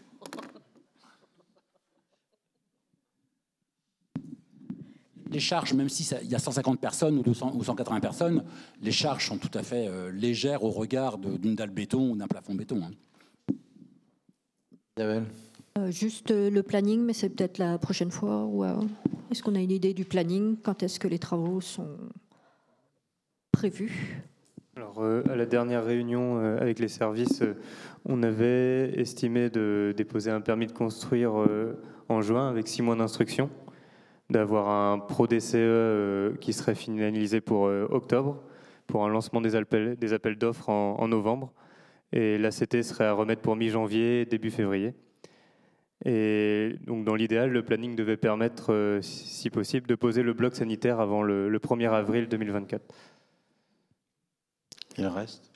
Les charges, même si il y a cent cinquante personnes ou, deux cents, ou cent quatre-vingts personnes, les charges sont tout à fait euh, légères au regard de, d'une dalle béton ou d'un plafond béton. Hein. Isabelle. Euh, juste euh, le planning, mais c'est peut-être la prochaine fois. Ou, euh, est-ce qu'on a une idée du planning? Quand est-ce que les travaux sont prévus? Alors, euh, à la dernière réunion euh, avec les services, euh, on avait estimé de déposer un permis de construire euh, en juin avec six mois d'instruction, d'avoir un pro D C E euh, qui serait finalisé pour euh, octobre, pour un lancement des appels, des appels d'offres en, en novembre. Et l'A C T serait à remettre pour mi-janvier, début février. Et donc, dans l'idéal, le planning devait permettre, euh, si possible, de poser le bloc sanitaire avant le, le premier avril deux mille vingt-quatre. Et le reste?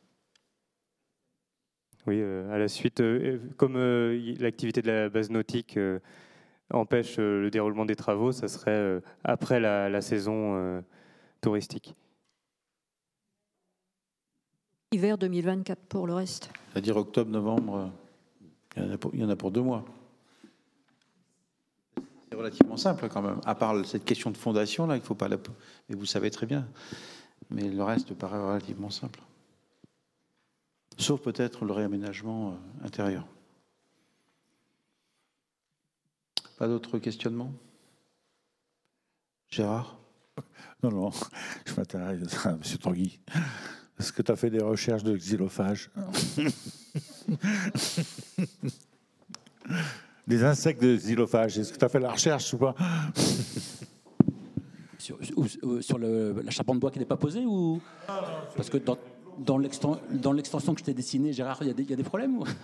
Oui, euh, à la suite, euh, comme euh, l'activité de la base nautique euh, empêche euh, le déroulement des travaux, ça serait euh, après la, la saison euh, touristique. Hiver deux mille vingt-quatre pour le reste. C'est-à-dire octobre, novembre Il y en a pour, il y en a pour deux mois. C'est relativement simple quand même, à part cette question de fondation, là, il ne faut pas la... Mais vous savez très bien. Mais le reste paraît relativement simple. Sauf peut-être le réaménagement euh, intérieur. Pas d'autres questionnements? Gérard? Non, non, je m'intéresse à M. Tanguy. Est-ce que tu as fait des recherches de xylophages? Des insectes de xylophages, est-ce que tu as fait la recherche ou pas? Sur, ou, sur le, la charpente de bois qui n'est pas posée ou... Parce que dans, dans l'extension que je t'ai dessinée, Gérard, il y, y a des problèmes ou...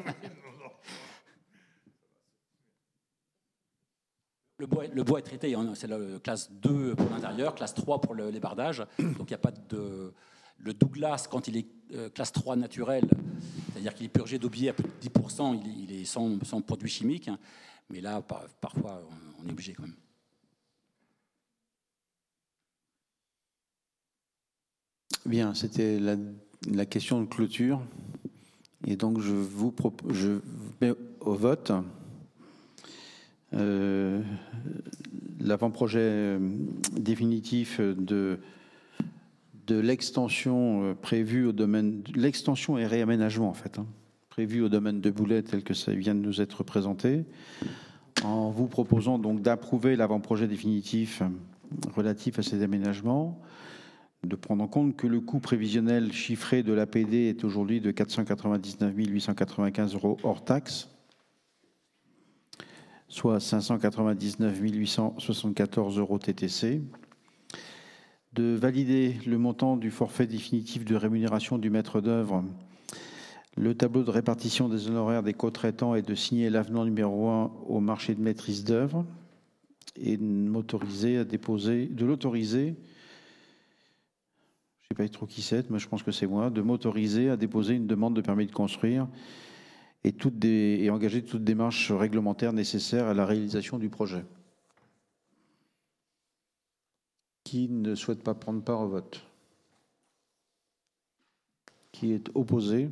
Le bois, le bois est traité, c'est la classe deux pour l'intérieur, classe trois pour le, les bardages. Donc il n'y a pas de... Le Douglas, quand il est euh, classe trois naturel, c'est-à-dire qu'il est purgé d'aubier à plus de dix pour cent, il, il est sans, sans produits chimiques. Hein. Mais là, par, parfois, on, on est obligé quand même. Bien, c'était la, la question de clôture. Et donc, je vous propose, je mets au vote euh, l'avant-projet définitif de, de l'extension prévue au domaine, l'extension et réaménagement en fait, hein, prévu au domaine de Boulay tel que ça vient de nous être présenté, en vous proposant donc d'approuver l'avant-projet définitif relatif à ces aménagements, de prendre en compte que le coût prévisionnel chiffré de l'A P D est aujourd'hui de quatre cent quatre-vingt-dix-neuf mille huit cent quatre-vingt-quinze euros hors taxe, soit cinq cent quatre-vingt-dix-neuf mille huit cent soixante-quatorze euros T T C, de valider le montant du forfait définitif de rémunération du maître d'œuvre, le tableau de répartition des honoraires des co-traitants et de signer l'avenant numéro un au marché de maîtrise d'œuvre et de m'autoriser à déposer, de l'autoriser, je ne sais pas trop qui c'est, mais je pense que c'est moi, de m'autoriser à déposer une demande de permis de construire et, toutes des, et engager toute démarche réglementaire nécessaire à la réalisation du projet. Qui ne souhaite pas prendre part au vote? Qui est opposé?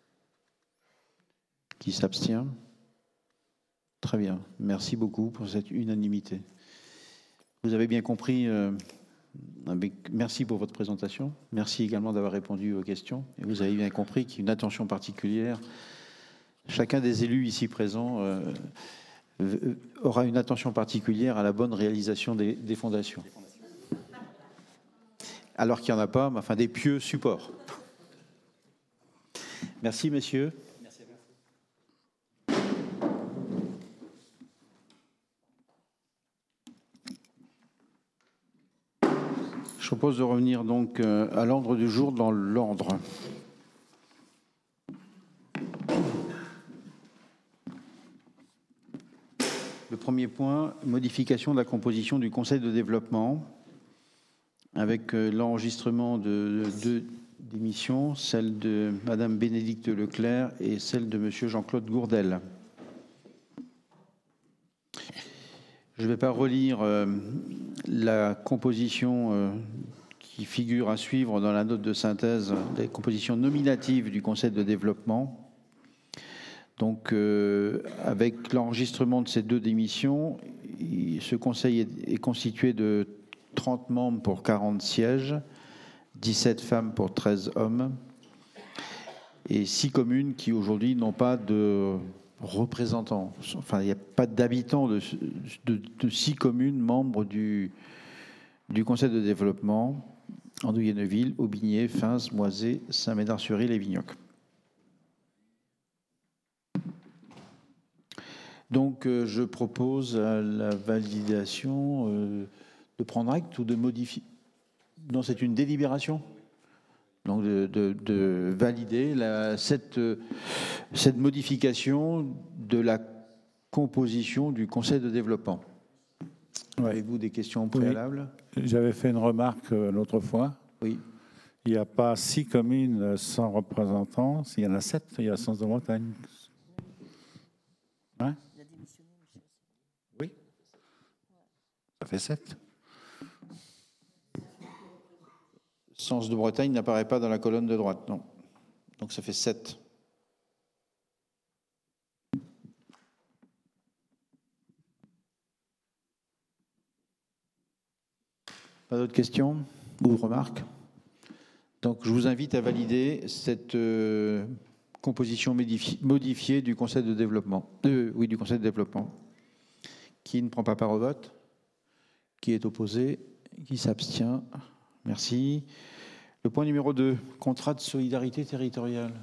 Qui s'abstient? Très bien. Merci beaucoup pour cette unanimité. Vous avez bien compris... Euh, Merci pour votre présentation. Merci également d'avoir répondu aux questions. Et vous avez bien compris qu'il y a une attention particulière. Chacun des élus ici présents euh, aura une attention particulière à la bonne réalisation des, des fondations. Alors qu'il n'y en a pas, mais enfin des pieux supports. Merci, messieurs. Merci à vous. Je propose de revenir donc à l'ordre du jour dans l'ordre. Le premier point, modification de la composition du Conseil de développement avec l'enregistrement de deux démissions, celle de Madame Bénédicte Leclerc et celle de Monsieur Jean-Claude Gourdel. Je ne vais pas relire euh, la composition euh, qui figure à suivre dans la note de synthèse des compositions nominatives du Conseil de développement. Donc, euh, avec l'enregistrement de ces deux démissions, ce Conseil est, est constitué de trente membres pour quarante sièges, dix-sept femmes pour treize hommes, et six communes qui aujourd'hui n'ont pas de représentants. Enfin, il n'y a pas d'habitants de, de, de six communes membres du, du Conseil de développement, Andouillé-Neuville, Aubigné, Fins, Moisé, Saint-Médard-sur-Île et Vignoc. Donc, euh, je propose à la validation euh, de prendre acte ou de modifier. Non, c'est une délibération. Donc, de, de, de valider la, cette, cette modification de la composition du Conseil de développement. Ouais. Avez-vous des questions préalables? Oui. J'avais fait une remarque l'autre fois. Oui. Il n'y a pas six communes sans représentants. Il y en a sept. Il y a Sens de Bretagne. Hein? Oui. Ça fait sept. Sens de Bretagne n'apparaît pas dans la colonne de droite, non. Donc ça fait sept. Pas d'autres questions ou remarques? Donc, je vous invite à valider cette euh, composition modifiée, modifiée du Conseil de développement. Euh, oui, du Conseil de développement. Qui ne prend pas part au vote? Qui est opposé? Qui s'abstient? Merci. Le point numéro deux, contrat de solidarité territoriale.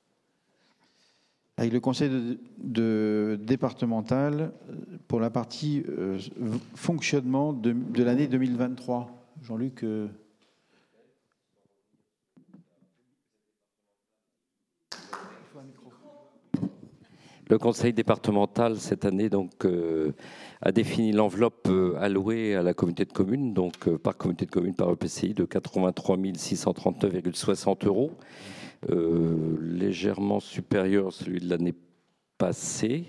Avec le conseil de, de départemental pour la partie euh, fonctionnement de, de l'année deux mille vingt-trois. Jean-Luc euh... Le conseil départemental, cette année, donc, euh, a défini l'enveloppe euh, allouée à la communauté de communes, donc euh, par communauté de communes, par E P C I, de quatre-vingt-trois mille six cent trente-neuf virgule soixante euros, euh, légèrement supérieur à celui de l'année passée.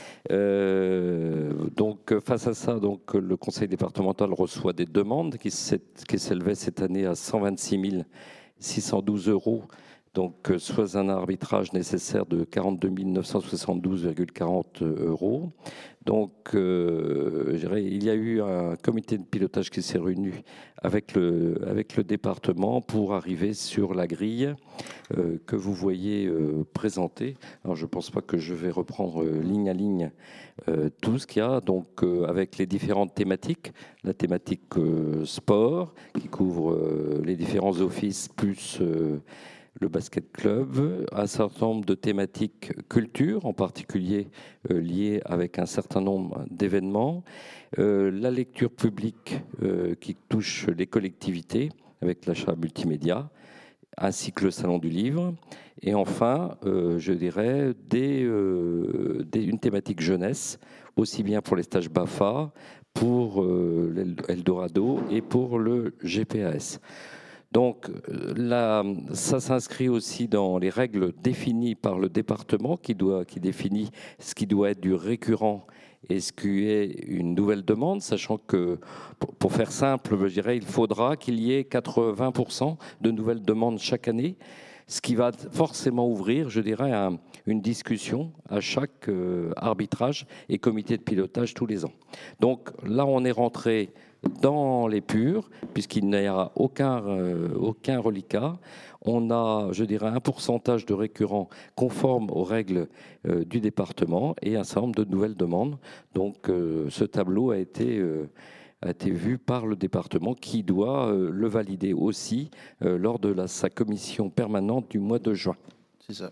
Euh, donc, face à ça, donc, le conseil départemental reçoit des demandes qui s'élevaient cette année à cent vingt-six mille six cent douze euros. Donc, soit un arbitrage nécessaire de quarante-deux mille neuf cent soixante-douze virgule quarante euros. Donc, euh, je dirais, il y a eu un comité de pilotage qui s'est réuni avec le, avec le département pour arriver sur la grille euh, que vous voyez euh, présentée. Alors, je ne pense pas que je vais reprendre euh, ligne à ligne euh, tout ce qu'il y a, donc euh, avec les différentes thématiques. La thématique euh, sport, qui couvre euh, les différents offices, plus... Euh, le basket club, un certain nombre de thématiques culture, en particulier euh, liées avec un certain nombre d'événements, euh, la lecture publique euh, qui touche les collectivités avec l'achat multimédia, ainsi que le salon du livre, et enfin, euh, je dirais, des, euh, des, une thématique jeunesse, aussi bien pour les stages BAFA, pour euh, l'Eldorado et pour le G P A S. Donc, là, ça s'inscrit aussi dans les règles définies par le département qui, doit, qui définit ce qui doit être du récurrent et ce qui est une nouvelle demande, sachant que, pour faire simple, je dirais, il faudra qu'il y ait quatre-vingts pour cent de nouvelles demandes chaque année, ce qui va forcément ouvrir, je dirais, un, une discussion à chaque euh, arbitrage et comité de pilotage tous les ans. Donc là, on est rentré dans les purs, puisqu'il n'y aura aucun, euh, aucun reliquat. On a, je dirais, un pourcentage de récurrents conforme aux règles euh, du département et un certain nombre de nouvelles demandes. Donc, euh, ce tableau a été, euh, a été vu par le département qui doit euh, le valider aussi euh, lors de la, sa commission permanente du mois de juin. C'est ça.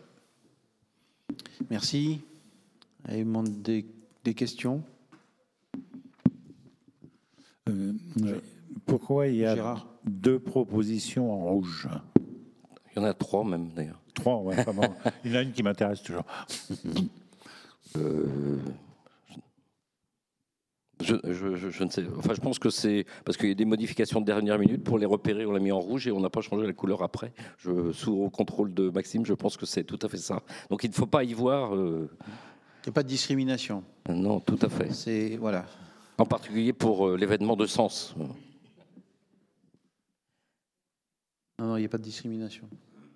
Merci. Des, des questions? Euh, pourquoi il y a Gérard. deux propositions en rouge? Il y en a trois même d'ailleurs. Trois, ouais, vraiment. Il y en a une qui m'intéresse toujours. euh, je, je, je, je ne sais. Enfin, je pense que c'est parce qu'il y a des modifications de dernière minute. Pour les repérer, on l'a mis en rouge et on n'a pas changé la couleur après. Je, sous contrôle de Maxime, je pense que c'est tout à fait ça. Donc il ne faut pas y voir. Euh... Il n'y a pas de discrimination. Non, tout à fait. C'est voilà. En particulier pour euh, l'événement de Sens. Non, non, il n'y a pas de discrimination.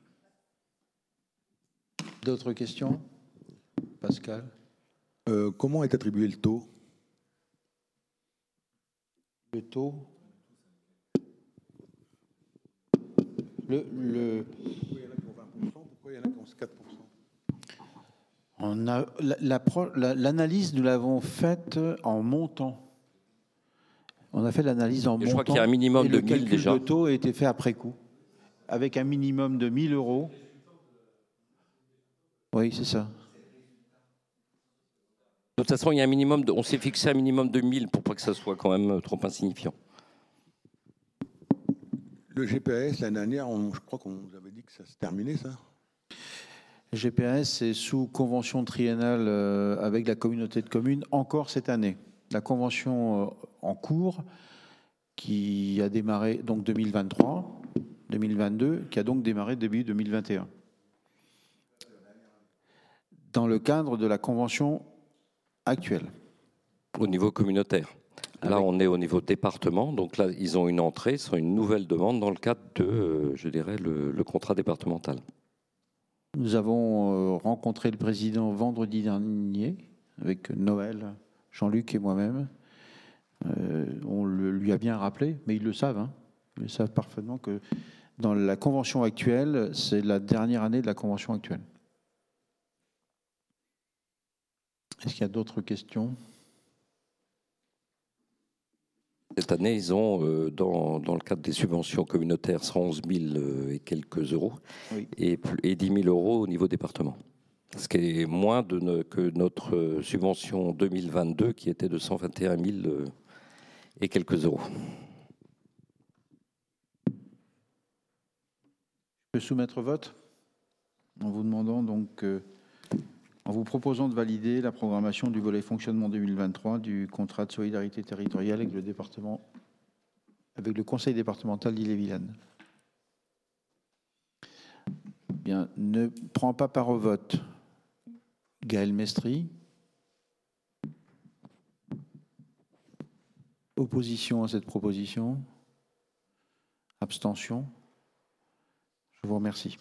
D'autres questions? Pascal? euh, Comment est attribué le taux? Le taux le, le... Pourquoi il y en a qui ont vingt pour cent? Pourquoi il y en a qui ont quatre pour cent? On a, la, la, l'analyse, nous l'avons faite en montant. On a fait l'analyse en montant. Je crois qu'il y a un minimum et de le mille calcul déjà. Le taux a été fait après coup, avec un minimum de mille euros. Oui, c'est ça. De toute façon, il y a un minimum de, on s'est fixé un minimum de mille pour pas que ça soit quand même trop insignifiant. Le G P A S, l'année dernière, on, je crois qu'on nous avait dit que ça se terminait, ça. Le G P A S est sous convention triennale euh, avec la communauté de communes encore cette année. La convention euh, en cours qui a démarré donc deux mille vingt-trois, deux mille vingt-deux, qui a donc démarré début deux mille vingt et un. Dans le cadre de la convention actuelle. Au niveau communautaire. Là, Avec... on est au niveau département. Donc là, ils ont une entrée, c'est une nouvelle demande dans le cadre de, euh, je dirais, le, le contrat départemental. Nous avons euh, rencontré le président vendredi dernier avec Noël, Jean-Luc et moi-même. Euh, on le, lui a bien rappelé, mais ils le savent. Hein. Ils savent parfaitement que dans la convention actuelle, c'est la dernière année de la convention actuelle. Est-ce qu'il y a d'autres questions ? Cette année, ils ont, euh, dans, dans le cadre des subventions communautaires, cent onze mille et quelques euros, oui. et, et dix mille euros au niveau département. Ce qui est moins de ne, que notre subvention deux mille vingt-deux, qui était de cent vingt et un mille et quelques euros. Je peux soumettre au vote en vous demandant donc, euh, en vous proposant de valider la programmation du volet fonctionnement deux mille vingt-trois du contrat de solidarité territoriale avec le département, avec le conseil départemental d'Ille-et-Vilaine. Bien, ne prend pas part au vote Gaël Mestri. Opposition à cette proposition. Abstention. Je vous remercie.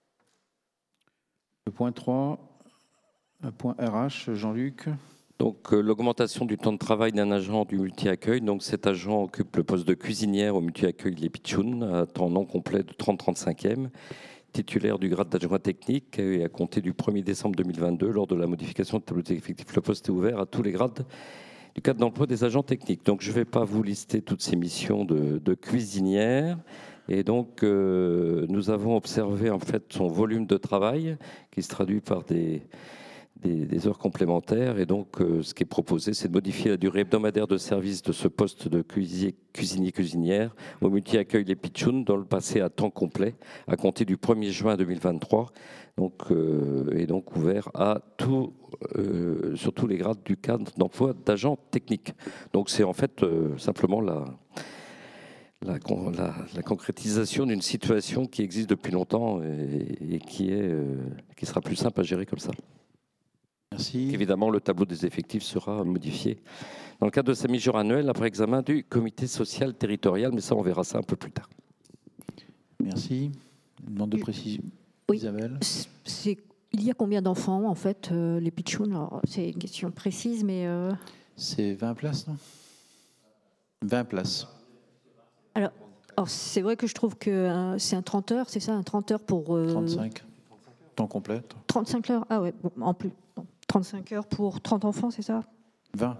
Le point trois, un point R H, Jean-Luc. Donc euh, l'augmentation du temps de travail d'un agent du multi-accueil. Donc cet agent occupe le poste de cuisinière au multi-accueil Les Pitchounes à temps non complet de trente trente-cinquième, titulaire du grade d'adjoint technique, et à compter du premier décembre deux mille vingt-deux, lors de la modification du tableau des effectifs, le poste est ouvert à tous les grades du cadre d'emploi des agents techniques. Donc je ne vais pas vous lister toutes ces missions de, de cuisinière. Et donc, euh, nous avons observé en fait son volume de travail qui se traduit par des, des, des heures complémentaires. Et donc, euh, ce qui est proposé, c'est de modifier la durée hebdomadaire de service de ce poste de cuisinier-cuisinière au multi-accueil Les Pitchounes, dans le passé à temps complet, à compter du premier juin deux mille vingt-trois. Donc, euh, et donc ouvert à tout, euh, sur tous les grades du cadre d'emploi d'agents techniques. Donc, c'est en fait euh, simplement la... La, la, la concrétisation d'une situation qui existe depuis longtemps et, et qui, est, euh, qui sera plus simple à gérer comme ça. Merci. Évidemment, le tableau des effectifs sera modifié dans le cadre de sa mise à jour annuelle après examen du comité social territorial, mais ça, on verra ça un peu plus tard. Merci. Une demande de précision. Oui. Isabelle. C'est, il y a combien d'enfants, en fait, euh, les Pitchounes? Alors, c'est une question précise, mais... Euh... C'est vingt places, non? vingt places. Alors, alors, c'est vrai que je trouve que euh, c'est un trente heures, c'est ça, un trente heures pour... Euh, trente-cinq, temps complet. trente-cinq heures, ah ouais, bon, en plus. Bon, trente-cinq heures pour trente enfants, c'est ça? vingt.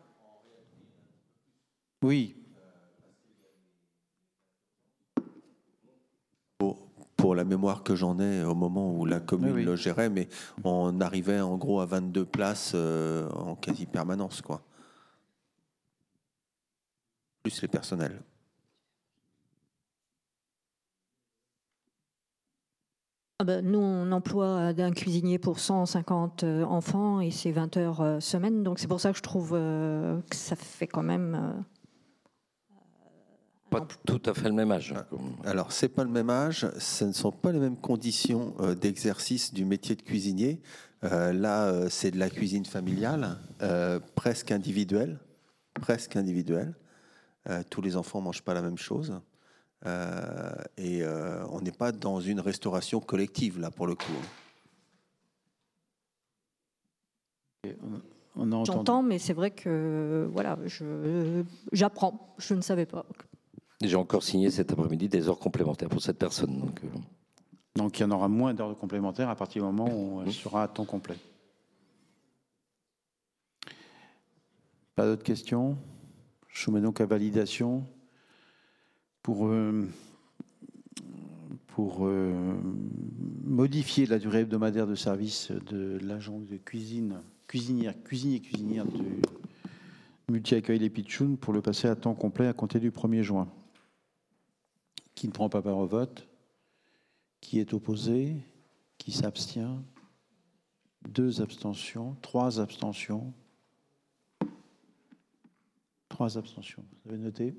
Oui. Pour, pour la mémoire que j'en ai au moment où la commune oui, oui. le gérait, mais on arrivait en gros à vingt-deux places euh, en quasi-permanence, quoi. Plus les personnels. Ah ben, nous, on emploie un cuisinier pour cent cinquante enfants et c'est vingt heures euh, semaine. Donc, c'est pour ça que je trouve euh, que ça fait quand même... Euh, pas tout à fait le même âge. Alors, ce n'est pas le même âge. Ce ne sont pas les mêmes conditions euh, d'exercice du métier de cuisinier. Euh, là, euh, c'est de la cuisine familiale, euh, presque individuelle. Presque individuelle. Euh, tous les enfants ne mangent pas la même chose. Euh, et euh, on n'est pas dans une restauration collective là pour le coup. On a J'entends, mais c'est vrai que voilà, je, j'apprends, je ne savais pas. J'ai encore signé cet après-midi des heures complémentaires pour cette personne. Donc, euh... donc il y en aura moins d'heures complémentaires à partir du moment où elle sera à temps complet. Pas d'autres questions? Je soumets donc à validation. Pour, euh, pour euh, modifier la durée hebdomadaire de service de l'agent de cuisine, cuisinière, cuisinier, cuisinière du multi-accueil Les Pitchounes pour le passer à temps complet à compter du premier juin. Qui ne prend pas part au vote? Qui est opposé? Qui s'abstient? Deux abstentions, trois abstentions. Trois abstentions. Vous avez noté?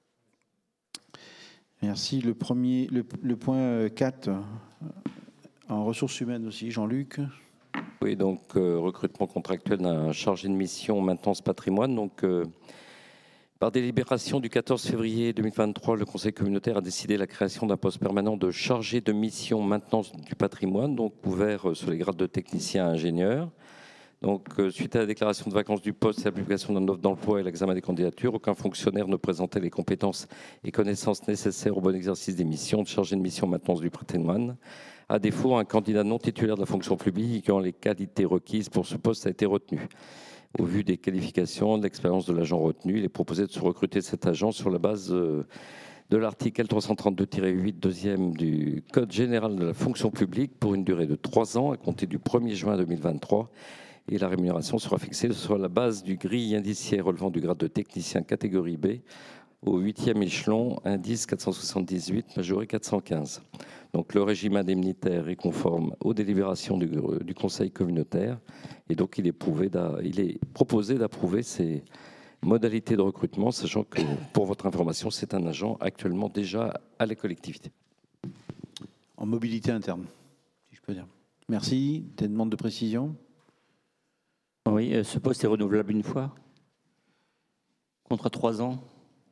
Merci. Le premier, le, le point quatre, en ressources humaines aussi, Jean-Luc. Oui, donc euh, recrutement contractuel d'un chargé de mission maintenance patrimoine. Donc, euh, par délibération du quatorze février deux mille vingt-trois, le Conseil communautaire a décidé la création d'un poste permanent de chargé de mission maintenance du patrimoine, donc ouvert sur les grades de technicien à ingénieur. Donc, euh, suite à la déclaration de vacances du poste et la publication d'un offre d'emploi et l'examen des candidatures, aucun fonctionnaire ne présentait les compétences et connaissances nécessaires au bon exercice des missions de chargé de mission maintenance du patrimoine. À défaut, un candidat non titulaire de la fonction publique ayant les qualités requises pour ce poste a été retenu. Au vu des qualifications, de l'expérience de l'agent retenu, il est proposé de se recruter cet agent sur la base euh, de l'article L trois cent trente-deux tiret huit, deuxième du Code général de la fonction publique pour une durée de trois ans à compter du premier juin deux mille vingt-trois. Et la rémunération sera fixée sur la base du grille indiciaire relevant du grade de technicien catégorie B au huitième échelon, indice quatre cent soixante-dix-huit, majoré quatre cent quinze. Donc le régime indemnitaire est conforme aux délibérations du, du Conseil communautaire et donc il est, prouvé il est proposé d'approuver ces modalités de recrutement, sachant que, pour votre information, c'est un agent actuellement déjà à la collectivité. En mobilité interne, si je peux dire. Merci. Des demandes de précision ? Oui, ce poste est renouvelable une fois. Contrat trois ans.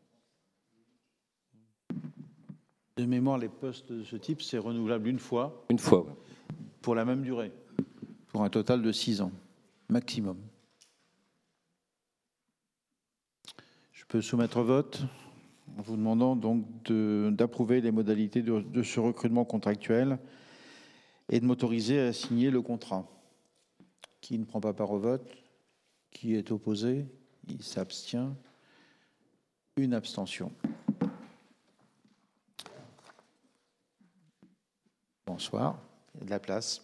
De mémoire, les postes de ce type, c'est renouvelable une fois. Une fois, oui. Pour la même durée. Pour un total de six ans, maximum. Je peux soumettre au vote en vous demandant donc de, d'approuver les modalités de, de ce recrutement contractuel et de m'autoriser à signer le contrat. Qui ne prend pas part au vote? Qui est opposé? Il s'abstient. Une abstention. Bonsoir. Il y a de la place.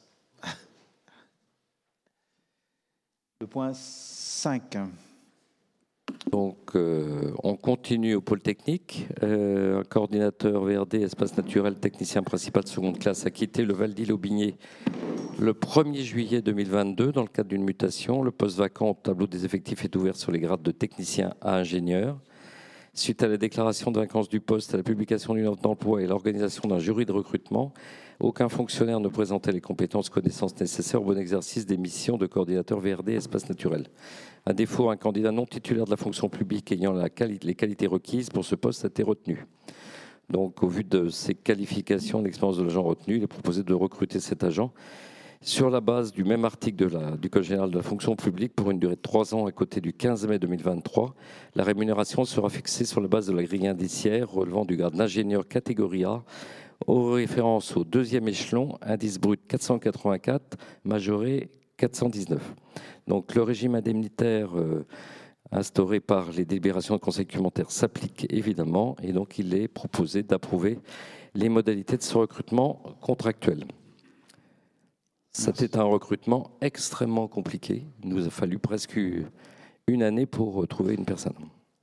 Le point cinq. Donc, euh, on continue au pôle technique. Euh, un coordinateur V R D, espace naturel, technicien principal de seconde classe, a quitté le Val-d'Ille-Aubigné le premier juillet deux mille vingt-deux dans le cadre d'une mutation. Le poste vacant au tableau des effectifs est ouvert sur les grades de technicien à ingénieur. Suite à la déclaration de vacance du poste, à la publication d'une offre d'emploi et l'organisation d'un jury de recrutement, aucun fonctionnaire ne présentait les compétences, connaissances nécessaires au bon exercice des missions de coordinateur V R D espace naturel. À défaut, un candidat non titulaire de la fonction publique ayant la quali- les qualités requises pour ce poste a été retenu. Donc, au vu de ces qualifications et de l'expérience de l'agent retenu, il est proposé de recruter cet agent sur la base du même article de la, du Code général de la fonction publique pour une durée de trois ans à côté du quinze mai deux mille vingt-trois. La rémunération sera fixée sur la base de la grille indiciaire relevant du grade d'ingénieur catégorie A, aux références au deuxième échelon, indice brut quatre cent quatre-vingt-quatre, majoré quatre cent dix-neuf. Donc le régime indemnitaire euh, instauré par les délibérations du Conseil communautaire s'applique évidemment, et donc il est proposé d'approuver les modalités de ce recrutement contractuel. C'était un recrutement extrêmement compliqué. Il nous a fallu presque une année pour trouver une personne.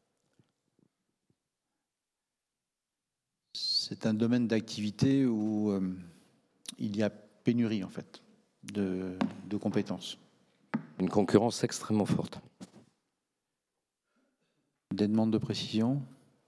C'est un domaine d'activité où euh, il y a pénurie en fait de, de compétences. Une concurrence extrêmement forte. Des demandes de précision?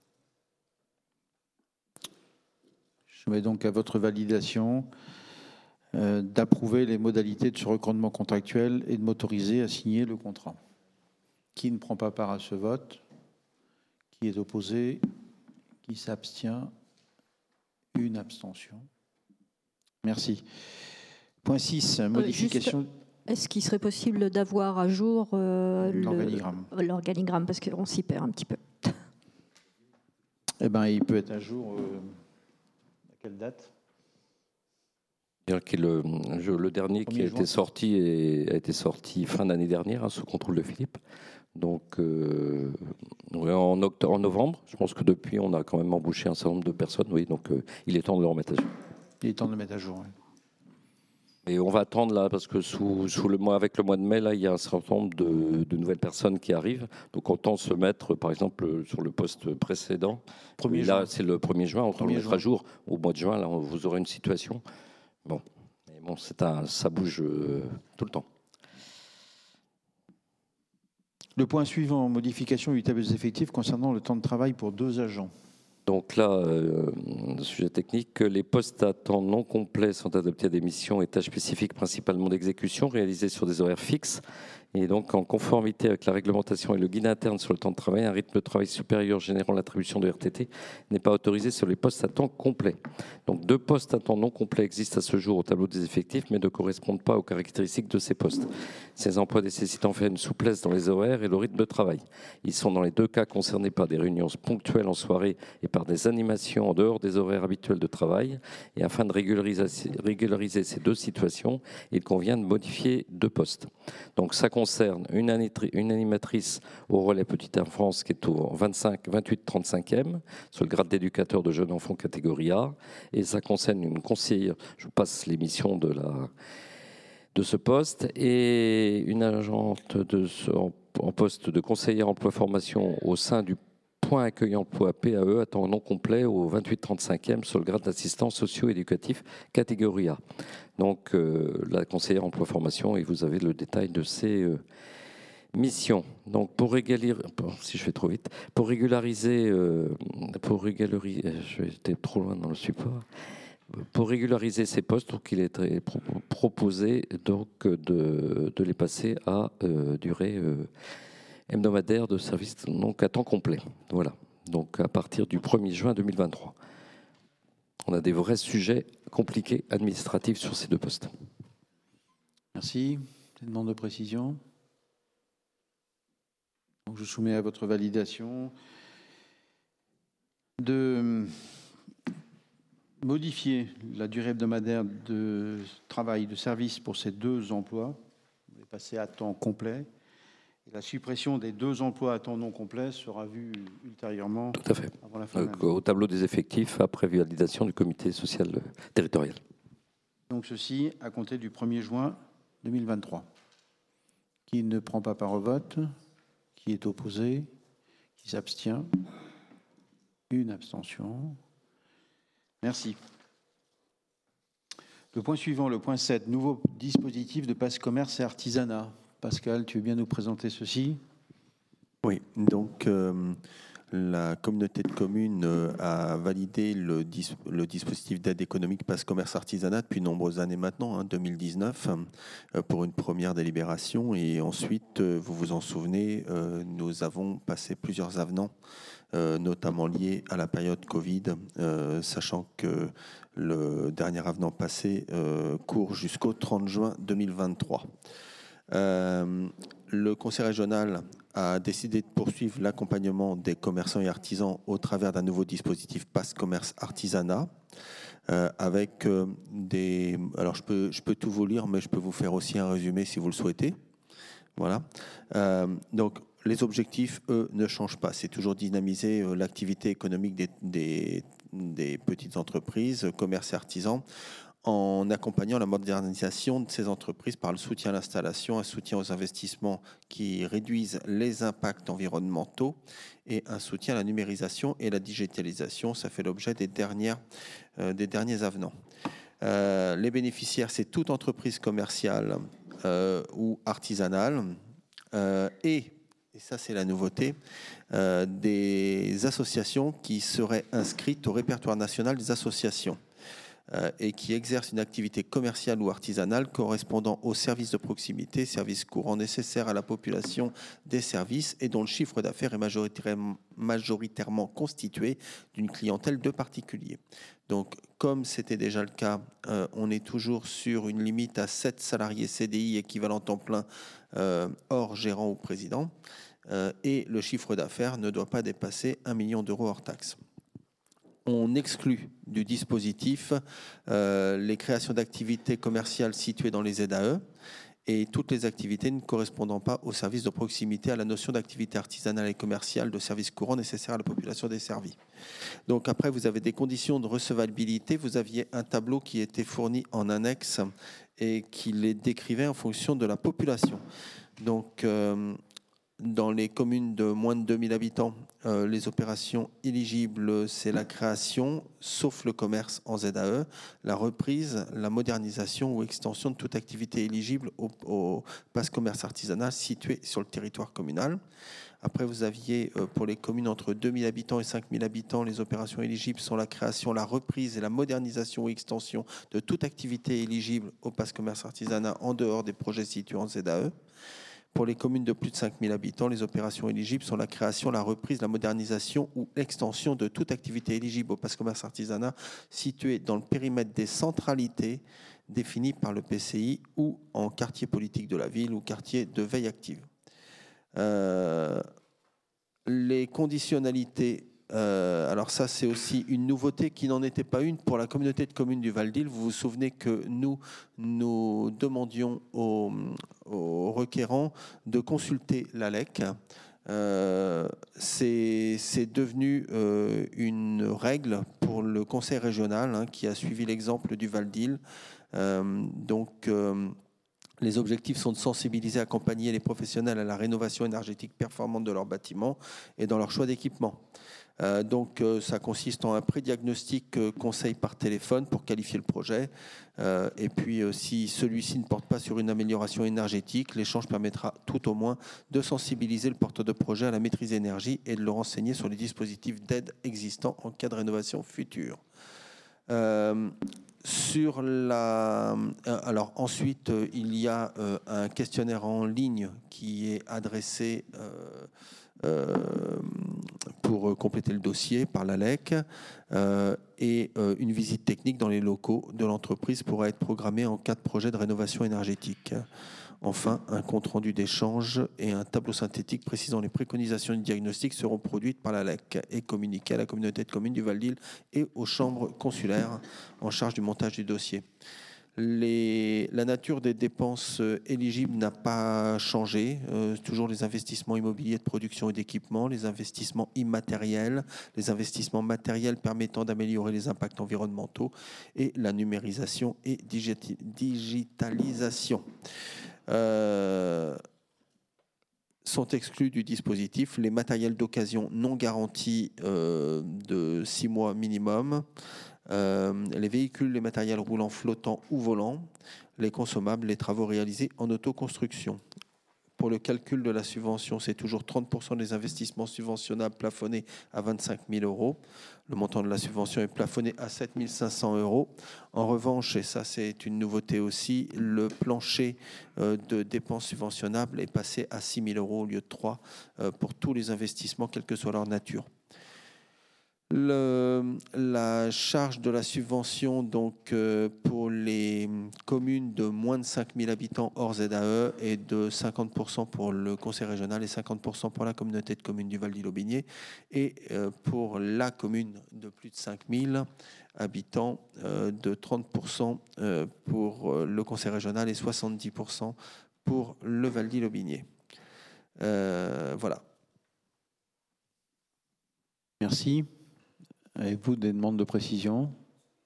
Je mets donc à votre validation euh, d'approuver les modalités de ce recrutement contractuel et de m'autoriser à signer le contrat. Qui ne prend pas part à ce vote? Qui est opposé? Qui s'abstient? Une abstention. Merci. Point six, modification. Euh, juste, est-ce qu'il serait possible d'avoir à jour euh, l'organigramme. Le, l'organigramme, parce qu'on s'y perd un petit peu. Eh bien, il peut être à jour. Euh, à quelle date? Le, le dernier qui a été, sorti et, a été sorti fin d'année dernière, hein, sous contrôle de Philippe. Donc, euh, en, octobre, en novembre, je pense que depuis, on a quand même embauché un certain nombre de personnes. Oui, donc euh, il est temps de le remettre à jour. Il est temps de le mettre à jour, oui. Et on va attendre là, parce que sous, sous le mois, avec le mois de mai, là, il y a un certain nombre de, de nouvelles personnes qui arrivent. Donc, autant se mettre, par exemple, sur le poste précédent. Là, c'est le premier juin, autant le mettre à jour. Au mois de juin, là, vous aurez une situation. Bon, mais bon, c'est un, ça bouge euh, tout le temps. Le point suivant, modification du tableau des effectifs concernant le temps de travail pour deux agents. Donc là, euh, sujet technique, les postes à temps non complet sont adaptés à des missions et tâches spécifiques, principalement d'exécution, réalisées sur des horaires fixes Et donc, en conformité avec la réglementation et le guide interne sur le temps de travail, un rythme de travail supérieur générant l'attribution de R T T n'est pas autorisé sur les postes à temps complet. Donc, deux postes à temps non complet existent à ce jour au tableau des effectifs, mais ne correspondent pas aux caractéristiques de ces postes. Ces emplois nécessitent en fait une souplesse dans les horaires et le rythme de travail. Ils sont dans les deux cas concernés par des réunions ponctuelles en soirée et par des animations en dehors des horaires habituels de travail. Et afin de régulariser, régulariser ces deux situations, il convient de modifier deux postes. Donc, ça concerne une, une animatrice au relais petite enfance qui est au vingt-cinq, vingt-huit trente-cinquième sur le grade d'éducateur de jeunes enfants catégorie A, et ça concerne une conseillère, je passe l'émission de, la, de ce poste, et une agente de ce, en, en poste de conseillère emploi formation au sein du point accueil emploi P A E à temps non complet au vingt-huit trente-cinquième sur le grade d'assistant socio-éducatif catégorie A. Donc euh, la conseillère emploi formation, et vous avez le détail de ces euh, missions. Donc pour régulariser, si je fais trop vite, pour régulariser, euh, pour régulariser, je vais être trop loin dans le support. Pour régulariser ces postes, donc il est proposé donc de, de les passer à euh, durée euh, hebdomadaire de service, donc à temps complet. Voilà. Donc à partir du premier juin deux mille vingt-trois. On a des vrais sujets compliqués administratifs sur ces deux postes. Merci. Des demandes de précision. Donc je soumets à votre validation de modifier la durée hebdomadaire de travail de service pour ces deux emplois, de passer à temps complet. Et la suppression des deux emplois à temps non complet sera vue ultérieurement. Tout à fait. Avant la fin de euh, au tableau des effectifs, après validation du comité social territorial. Donc ceci à compter du premier juin deux mille vingt-trois. Qui ne prend pas part au vote? Qui est opposé? Qui s'abstient? Une abstention. Merci. Le point suivant, le point sept, nouveau dispositif de passe commerce et artisanat. Pascal, tu veux bien nous présenter ceci? Oui, donc euh, la communauté de communes euh, a validé le, dis le dispositif d'aide économique passe commerce artisanat depuis de nombreuses années maintenant, hein, deux mille dix-neuf, euh, pour une première délibération. Et ensuite, euh, vous vous en souvenez, euh, nous avons passé plusieurs avenants, euh, notamment liés à la période Covid, euh, sachant que le dernier avenant passé euh, court jusqu'au trente juin deux mille vingt-trois. Euh, le Conseil régional a décidé de poursuivre l'accompagnement des commerçants et artisans au travers d'un nouveau dispositif Passe Commerce Artisanat, euh, avec euh, des... Alors, je peux, je peux tout vous lire, mais je peux vous faire aussi un résumé si vous le souhaitez. Voilà. Euh, donc, les objectifs, eux, ne changent pas. C'est toujours dynamiser euh, l'activité économique des, des, des petites entreprises, commerces et artisans, en accompagnant la modernisation de ces entreprises par le soutien à l'installation, un soutien aux investissements qui réduisent les impacts environnementaux et un soutien à la numérisation et la digitalisation. Ça fait l'objet des, dernières, euh, des derniers avenants. Euh, les bénéficiaires, c'est toute entreprise commerciale euh, ou artisanale euh, et, et ça c'est la nouveauté, euh, des associations qui seraient inscrites au répertoire national des associations et qui exercent une activité commerciale ou artisanale correspondant aux services de proximité, services courants nécessaires à la population des services et dont le chiffre d'affaires est majoritairement, majoritairement constitué d'une clientèle de particuliers. Donc, comme c'était déjà le cas, euh, on est toujours sur une limite à sept salariés C D I équivalent temps plein euh, hors gérant ou président, euh, et le chiffre d'affaires ne doit pas dépasser un million d'euros hors taxes. On exclut du dispositif euh, les créations d'activités commerciales situées dans les Z A E et toutes les activités ne correspondant pas aux services de proximité à la notion d'activité artisanale et commerciale de services courants nécessaires à la population desservie. Donc après, vous avez des conditions de recevabilité. Vous aviez un tableau qui était fourni en annexe et qui les décrivait en fonction de la population. Donc, euh, dans les communes de moins de deux mille habitants, euh, les opérations éligibles, c'est la création, sauf le commerce en Z A E, la reprise, la modernisation ou extension de toute activité éligible au, au passe commerce artisanal situé sur le territoire communal. Après, vous aviez euh, pour les communes entre deux mille habitants et cinq mille habitants, les opérations éligibles sont la création, la reprise et la modernisation ou extension de toute activité éligible au passe commerce artisanat en dehors des projets situés en Z A E. Pour les communes de plus de cinq mille habitants, les opérations éligibles sont la création, la reprise, la modernisation ou l'extension de toute activité éligible au pass commerce artisanat située dans le périmètre des centralités définies par le P C I ou en quartier politique de la ville ou quartier de veille active. Euh, les conditionnalités, euh, alors ça c'est aussi une nouveauté qui n'en était pas une pour la communauté de communes du Val-d'Île. Vous vous souvenez que nous, nous demandions aux, aux requérants de consulter l'A L E C. Euh, c'est, c'est devenu euh, une règle pour le conseil régional hein, qui a suivi l'exemple du Val-d'Île. Euh, donc euh, les objectifs sont de sensibiliser, accompagner les professionnels à la rénovation énergétique performante de leurs bâtiments et dans leur choix d'équipement. Euh, donc, euh, ça consiste en un pré-diagnostic euh, conseil par téléphone pour qualifier le projet. Euh, et puis, euh, si celui-ci ne porte pas sur une amélioration énergétique, l'échange permettra tout au moins de sensibiliser le porteur de projet à la maîtrise énergie et de le renseigner sur les dispositifs d'aide existants en cas de rénovation future. Euh, Sur la, alors ensuite, il y a euh, un questionnaire en ligne qui est adressé euh, euh, pour compléter le dossier par l'A L E C euh, et euh, une visite technique dans les locaux de l'entreprise pourra être programmée en cas de projet de rénovation énergétique. Enfin, un compte-rendu d'échange et un tableau synthétique précisant les préconisations du diagnostic seront produites par la L E C et communiquées à la communauté de communes du Val-d'Île et aux chambres consulaires en charge du montage du dossier. Les, la nature des dépenses éligibles n'a pas changé. Euh, toujours les investissements immobiliers de production et d'équipement, les investissements immatériels, les investissements matériels permettant d'améliorer les impacts environnementaux et la numérisation et digiti- digitalisation. Euh, sont exclus du dispositif les matériels d'occasion non garantis euh, de six mois minimum, euh, les véhicules, les matériels roulants flottants ou volants, les consommables, les travaux réalisés en autoconstruction. Pour le calcul de la subvention, c'est toujours trente pour cent des investissements subventionnables plafonnés à vingt-cinq mille euros. Le montant de la subvention est plafonné à sept mille cinq cents euros. En revanche, et ça c'est une nouveauté aussi, le plancher de dépenses subventionnables est passé à six mille euros au lieu de trois pour tous les investissements, quelle que soit leur nature. Le, la charge de la subvention donc, euh, pour les communes de moins de cinq mille habitants hors Z A E est de cinquante pour cent pour le conseil régional et cinquante pour cent pour la communauté de communes du Val-d'Île-Aubigné. Et euh, pour la commune de plus de cinq mille habitants, euh, de trente pour cent euh, pour le conseil régional et soixante-dix pour cent pour le Val-d'Île-Aubigné. Euh, voilà. Merci. Avez-vous des demandes de précision?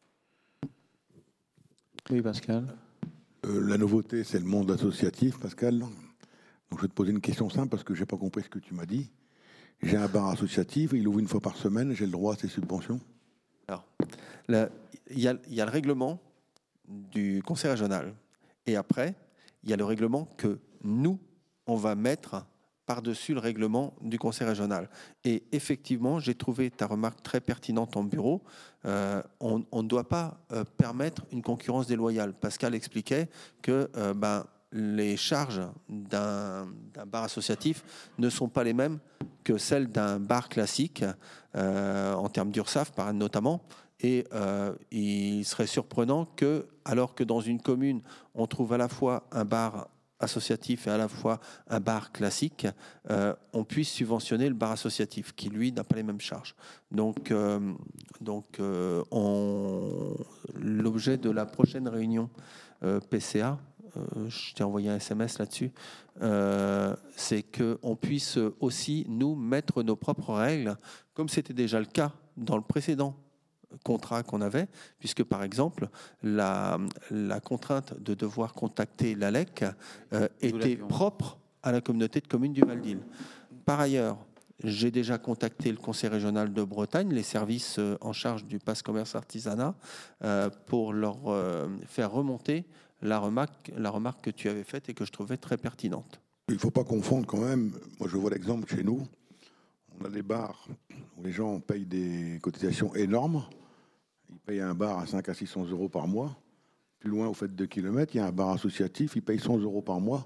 Oui, Pascal. Euh, la nouveauté, c'est le monde associatif, Pascal. Donc, je vais te poser une question simple parce que je n'ai pas compris ce que tu m'as dit. J'ai un bar associatif, il ouvre une fois par semaine, j'ai le droit à ces subventions? Alors, il y, y a le règlement du conseil régional. Et après, il y a le règlement que nous, on va mettre par-dessus le règlement du conseil régional. Et effectivement, j'ai trouvé ta remarque très pertinente en bureau. Euh, on, on ne doit pas euh, permettre une concurrence déloyale. Pascal expliquait que euh, ben, les charges d'un, d'un bar associatif ne sont pas les mêmes que celles d'un bar classique, euh, en termes d'URSSAF notamment. Et euh, il serait surprenant que, alors que dans une commune, on trouve à la fois un bar associatif et à la fois un bar classique, euh, on puisse subventionner le bar associatif qui, lui, n'a pas les mêmes charges. Donc, euh, donc euh, on... l'objet de la prochaine réunion euh, P C A, euh, je t'ai envoyé un S M S là-dessus, euh, c'est qu'on puisse aussi, nous, mettre nos propres règles, comme c'était déjà le cas dans le précédent contrat qu'on avait, puisque par exemple la, la contrainte de devoir contacter l'A L E C euh, était propre à la communauté de communes du Val-d'Île. Par ailleurs, j'ai déjà contacté le conseil régional de Bretagne, les services en charge du pass commerce artisanat, euh, pour leur euh, faire remonter la remarque, la remarque que tu avais faite et que je trouvais très pertinente. Il ne faut pas confondre quand même. Moi, je vois l'exemple chez nous. On a des bars où les gens payent des cotisations énormes. Ils payent un bar à cinq cents à six cents euros par mois. Plus loin, vous faites deux kilomètres, il y a un bar associatif, il paye cent euros par mois.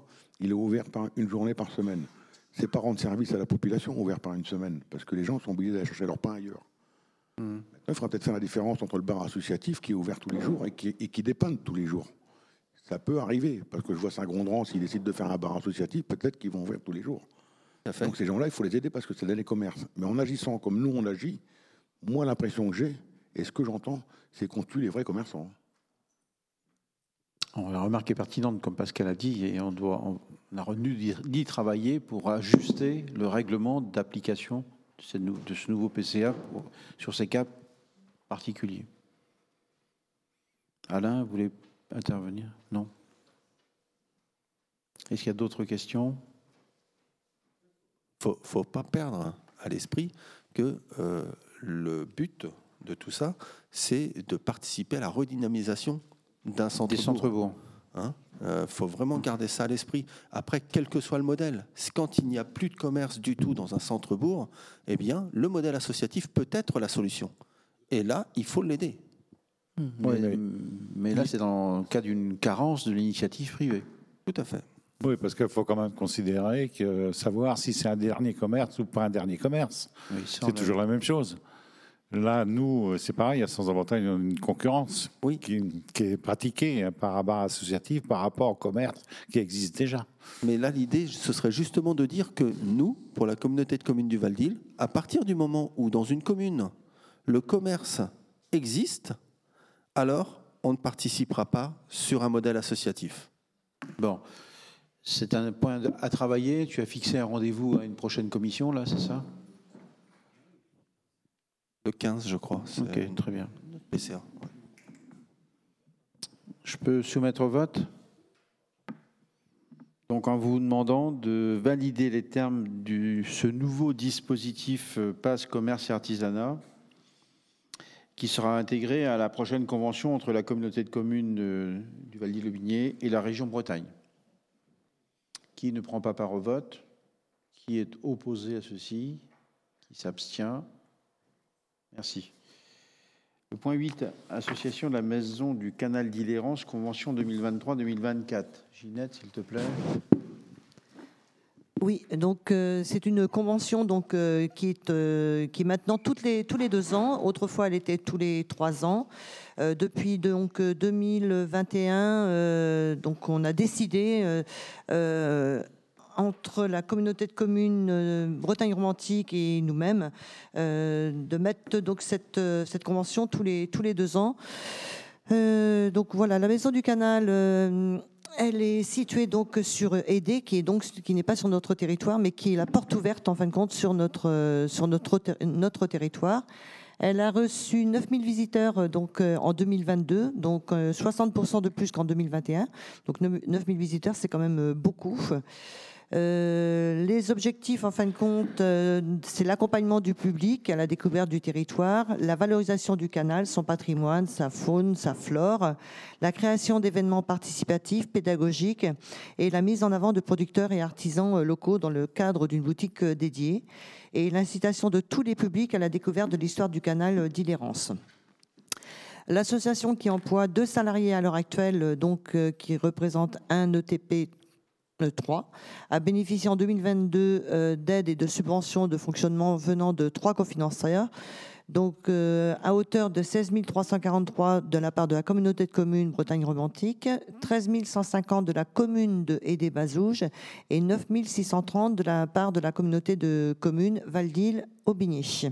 il est ouvert par une journée par semaine. C'est pas rendre service à la population ouvert par une semaine, parce que les gens sont obligés d'aller chercher leur pain ailleurs. Mmh. Maintenant, il faudra peut-être faire la différence entre le bar associatif qui est ouvert tous les jours et qui, et qui dépanne tous les jours. Ça peut arriver, parce que je vois Saint-Gondran, s'ils décident de faire un bar associatif, peut-être qu'ils vont ouvrir tous les jours. Donc ces gens-là, il faut les aider parce que c'est des commerces. Mais en agissant comme nous, on agit, moi, l'impression que j'ai, et ce que j'entends, c'est qu'on tue les vrais commerçants. La remarque est pertinente, comme Pascal a dit, et on, doit, on a retenu d'y travailler pour ajuster le règlement d'application de, de ce nouveau P C A pour, sur ces cas particuliers. Alain, vous voulez intervenir? Non. Est-ce qu'il y a d'autres questions? Il ne faut pas perdre à l'esprit que euh, le but de tout ça, c'est de participer à la redynamisation d'un centre-bourg. Des centres-bourgs. Hein, euh, faut vraiment garder ça à l'esprit. Après, quel que soit le modèle, quand il n'y a plus de commerce du tout dans un centre-bourg, eh bien, le modèle associatif peut être la solution. Et là, il faut l'aider. Mmh, mais, mais, mais là, c'est dans le cas d'une carence de l'initiative privée. Tout à fait. Oui, parce qu'il faut quand même considérer que savoir si c'est un dernier commerce ou pas un dernier commerce, oui, c'est toujours la même chose. Là, nous, c'est pareil, il y a sans avantage une concurrence oui. qui, qui est pratiquée par un bar associatif par rapport au commerce qui existe déjà. Mais là, l'idée, ce serait justement de dire que nous, pour la communauté de communes du Val-d'Île, à partir du moment où dans une commune, le commerce existe, alors on ne participera pas sur un modèle associatif. Bon. C'est un point à travailler. Tu as fixé un rendez-vous à une prochaine commission, là, c'est ça? Le quinze, je crois. Ok, très bien. P C A. Je peux soumettre au vote? Donc, en vous demandant de valider les termes de ce nouveau dispositif Pass Commerce et Artisanat, qui sera intégré à la prochaine convention entre la communauté de communes de, du Val-d'Île-Aubigné et la région Bretagne. Qui ne prend pas part au vote? Qui est opposé à ceci? Qui s'abstient? Merci. Le point huit, association de la Maison du Canal d'Île-et-Rance, convention deux mille vingt-trois deux mille vingt-quatre. Ginette, s'il te plaît. Oui, donc euh, c'est une convention donc, euh, qui, est, euh, qui est maintenant toutes les, tous les deux ans. Autrefois, elle était tous les trois ans. Euh, depuis donc, deux mille vingt et un, euh, donc, on a décidé, euh, euh, entre la communauté de communes euh, Bretagne romantique et nous-mêmes, euh, de mettre donc, cette, cette convention tous les, tous les deux ans. Euh, donc voilà, la Maison du Canal... Euh, Elle est située donc sur Édé, qui est donc qui n'est pas sur notre territoire, mais qui est la porte ouverte en fin de compte sur notre sur notre notre territoire. Elle a reçu neuf mille visiteurs donc en deux mille vingt-deux, donc soixante pour cent de plus qu'en deux mille vingt et un. Donc neuf mille visiteurs, c'est quand même beaucoup. Euh, les objectifs, en fin de compte, euh, c'est l'accompagnement du public à la découverte du territoire, la valorisation du canal, son patrimoine, sa faune, sa flore, la création d'événements participatifs, pédagogiques et la mise en avant de producteurs et artisans locaux dans le cadre d'une boutique dédiée et l'incitation de tous les publics à la découverte de l'histoire du canal d'Île-et-Rance. L'association qui emploie deux salariés à l'heure actuelle, donc euh, qui représente un E T P trois, a bénéficié en deux mille vingt-deux euh, d'aides et de subventions de fonctionnement venant de trois cofinanceurs, donc euh, à hauteur de seize mille trois cent quarante-trois de la part de la communauté de communes Bretagne romantique, treize mille cent cinquante de la commune de Édé-Bazouges et neuf mille six cent trente de la part de la communauté de communes Val-d'Île-Aubigné.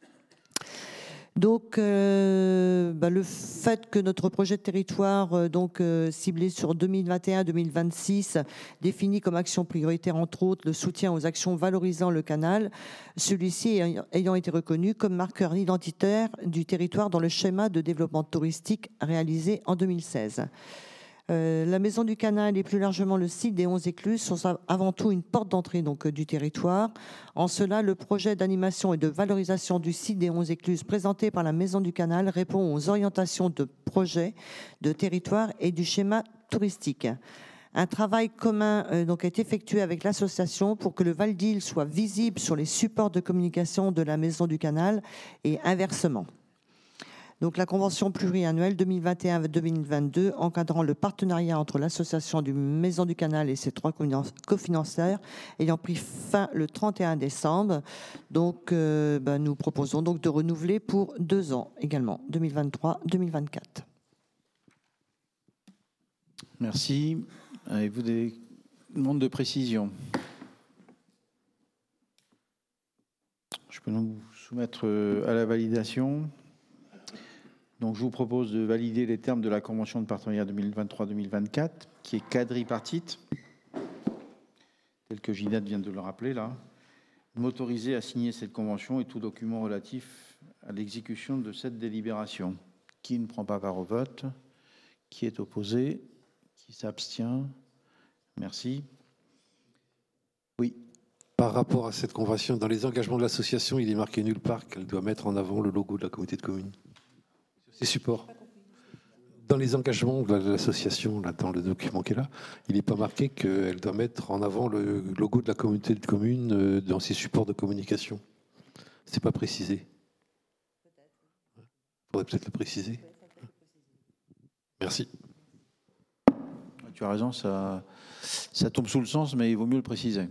Donc, euh, bah, le fait que notre projet de territoire, euh, donc euh, ciblé sur deux mille vingt et un deux mille vingt-six, définit comme action prioritaire, entre autres, le soutien aux actions valorisant le canal, celui-ci ayant été reconnu comme marqueur identitaire du territoire dans le schéma de développement touristique réalisé en deux mille seize. Euh, la Maison du Canal et plus largement le site des onze écluses sont avant tout une porte d'entrée donc, du territoire. En cela, le projet d'animation et de valorisation du site des onze écluses présenté par la Maison du Canal répond aux orientations de projet, de territoire et du schéma touristique. Un travail commun euh, donc, est effectué avec l'association pour que le Val-d'Île soit visible sur les supports de communication de la Maison du Canal et inversement. Donc la convention pluriannuelle deux mille vingt et un à deux mille vingt-deux encadrant le partenariat entre l'association du Maison du Canal et ses trois cofinanceurs ayant pris fin le trente et un décembre. Donc euh, ben, nous proposons donc de renouveler pour deux ans également, deux mille vingt-trois deux mille vingt-quatre. Merci. Avez-vous des demandes de précision? Je peux donc vous soumettre à la validation. Donc, je vous propose de valider les termes de la convention de partenariat deux mille vingt-trois deux mille vingt-quatre, qui est quadripartite, tel que Ginette vient de le rappeler là. M'autoriser à signer cette convention et tout document relatif à l'exécution de cette délibération. Qui ne prend pas part au vote? Qui est opposé? Qui s'abstient? Merci. Oui. Par rapport à cette convention, dans les engagements de l'association, il est marqué nulle part qu'elle doit mettre en avant le logo de la communauté de communes. Sur ses supports. Dans les engagements de l'association, là, dans le document qui est là, il n'est pas marqué qu'elle doit mettre en avant le logo de la communauté de communes dans ses supports de communication. C'est pas précisé. Il faudrait peut-être le préciser. Merci. Tu as raison, ça, ça tombe sous le sens, mais il vaut mieux le préciser.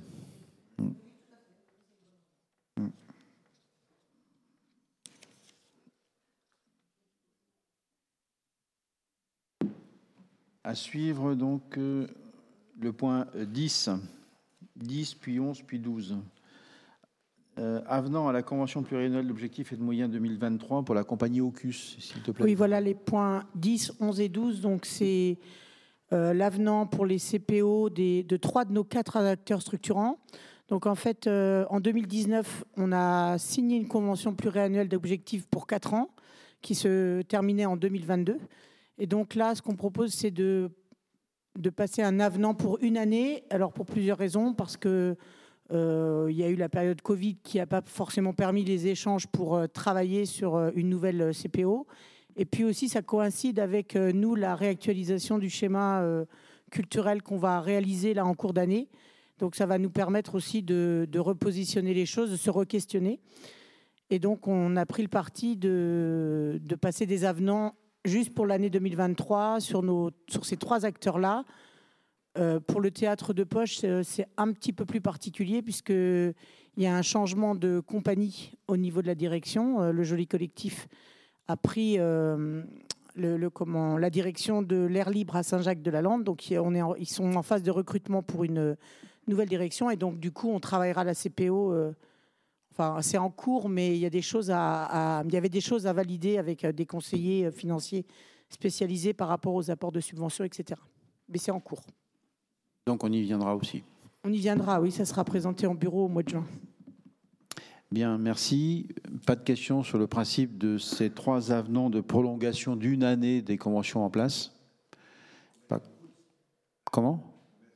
À suivre donc euh, le point dix. dix, puis onze, puis douze. Euh, avenant à la Convention pluriannuelle d'objectifs et de moyens deux mille vingt-trois pour la compagnie Ocus, s'il te plaît. Oui, voilà les points dix, onze et douze. Donc, c'est euh, l'avenant pour les C P O des, de trois de nos quatre acteurs structurants. Donc, en fait, euh, en deux mille dix-neuf, on a signé une convention pluriannuelle d'objectifs pour quatre ans qui se terminait en deux mille vingt-deux. Et donc là, ce qu'on propose, c'est de, de passer un avenant pour une année. Alors, pour plusieurs raisons, parce que euh, il y a eu la période Covid qui n'a pas forcément permis les échanges pour euh, travailler sur euh, une nouvelle C P O. Et puis aussi, ça coïncide avec euh, nous, la réactualisation du schéma euh, culturel qu'on va réaliser là en cours d'année. Donc, ça va nous permettre aussi de, de repositionner les choses, de se re-questionner. Et donc, on a pris le parti de, de passer des avenants juste pour l'année deux mille vingt-trois, sur, nos, sur ces trois acteurs-là. Euh, pour le théâtre de poche, c'est un petit peu plus particulier puisqu'il y a un changement de compagnie au niveau de la direction. Euh, le Joli Collectif a pris euh, le, le, comment, la direction de l'air libre à Saint-Jacques-de-la-Lande. Donc, on est en, ils sont en phase de recrutement pour une nouvelle direction. Et donc, du coup, on travaillera la C P O... Euh, Enfin, c'est en cours, mais il y a des choses à, à, il y avait des choses à valider avec des conseillers financiers spécialisés par rapport aux apports de subventions, et cetera. Mais c'est en cours. Donc, on y viendra aussi. On y viendra, oui, ça sera présenté en bureau au mois de juin. Bien, merci. Pas de questions sur le principe de ces trois avenants de prolongation d'une année des conventions en place? Pas... Comment ?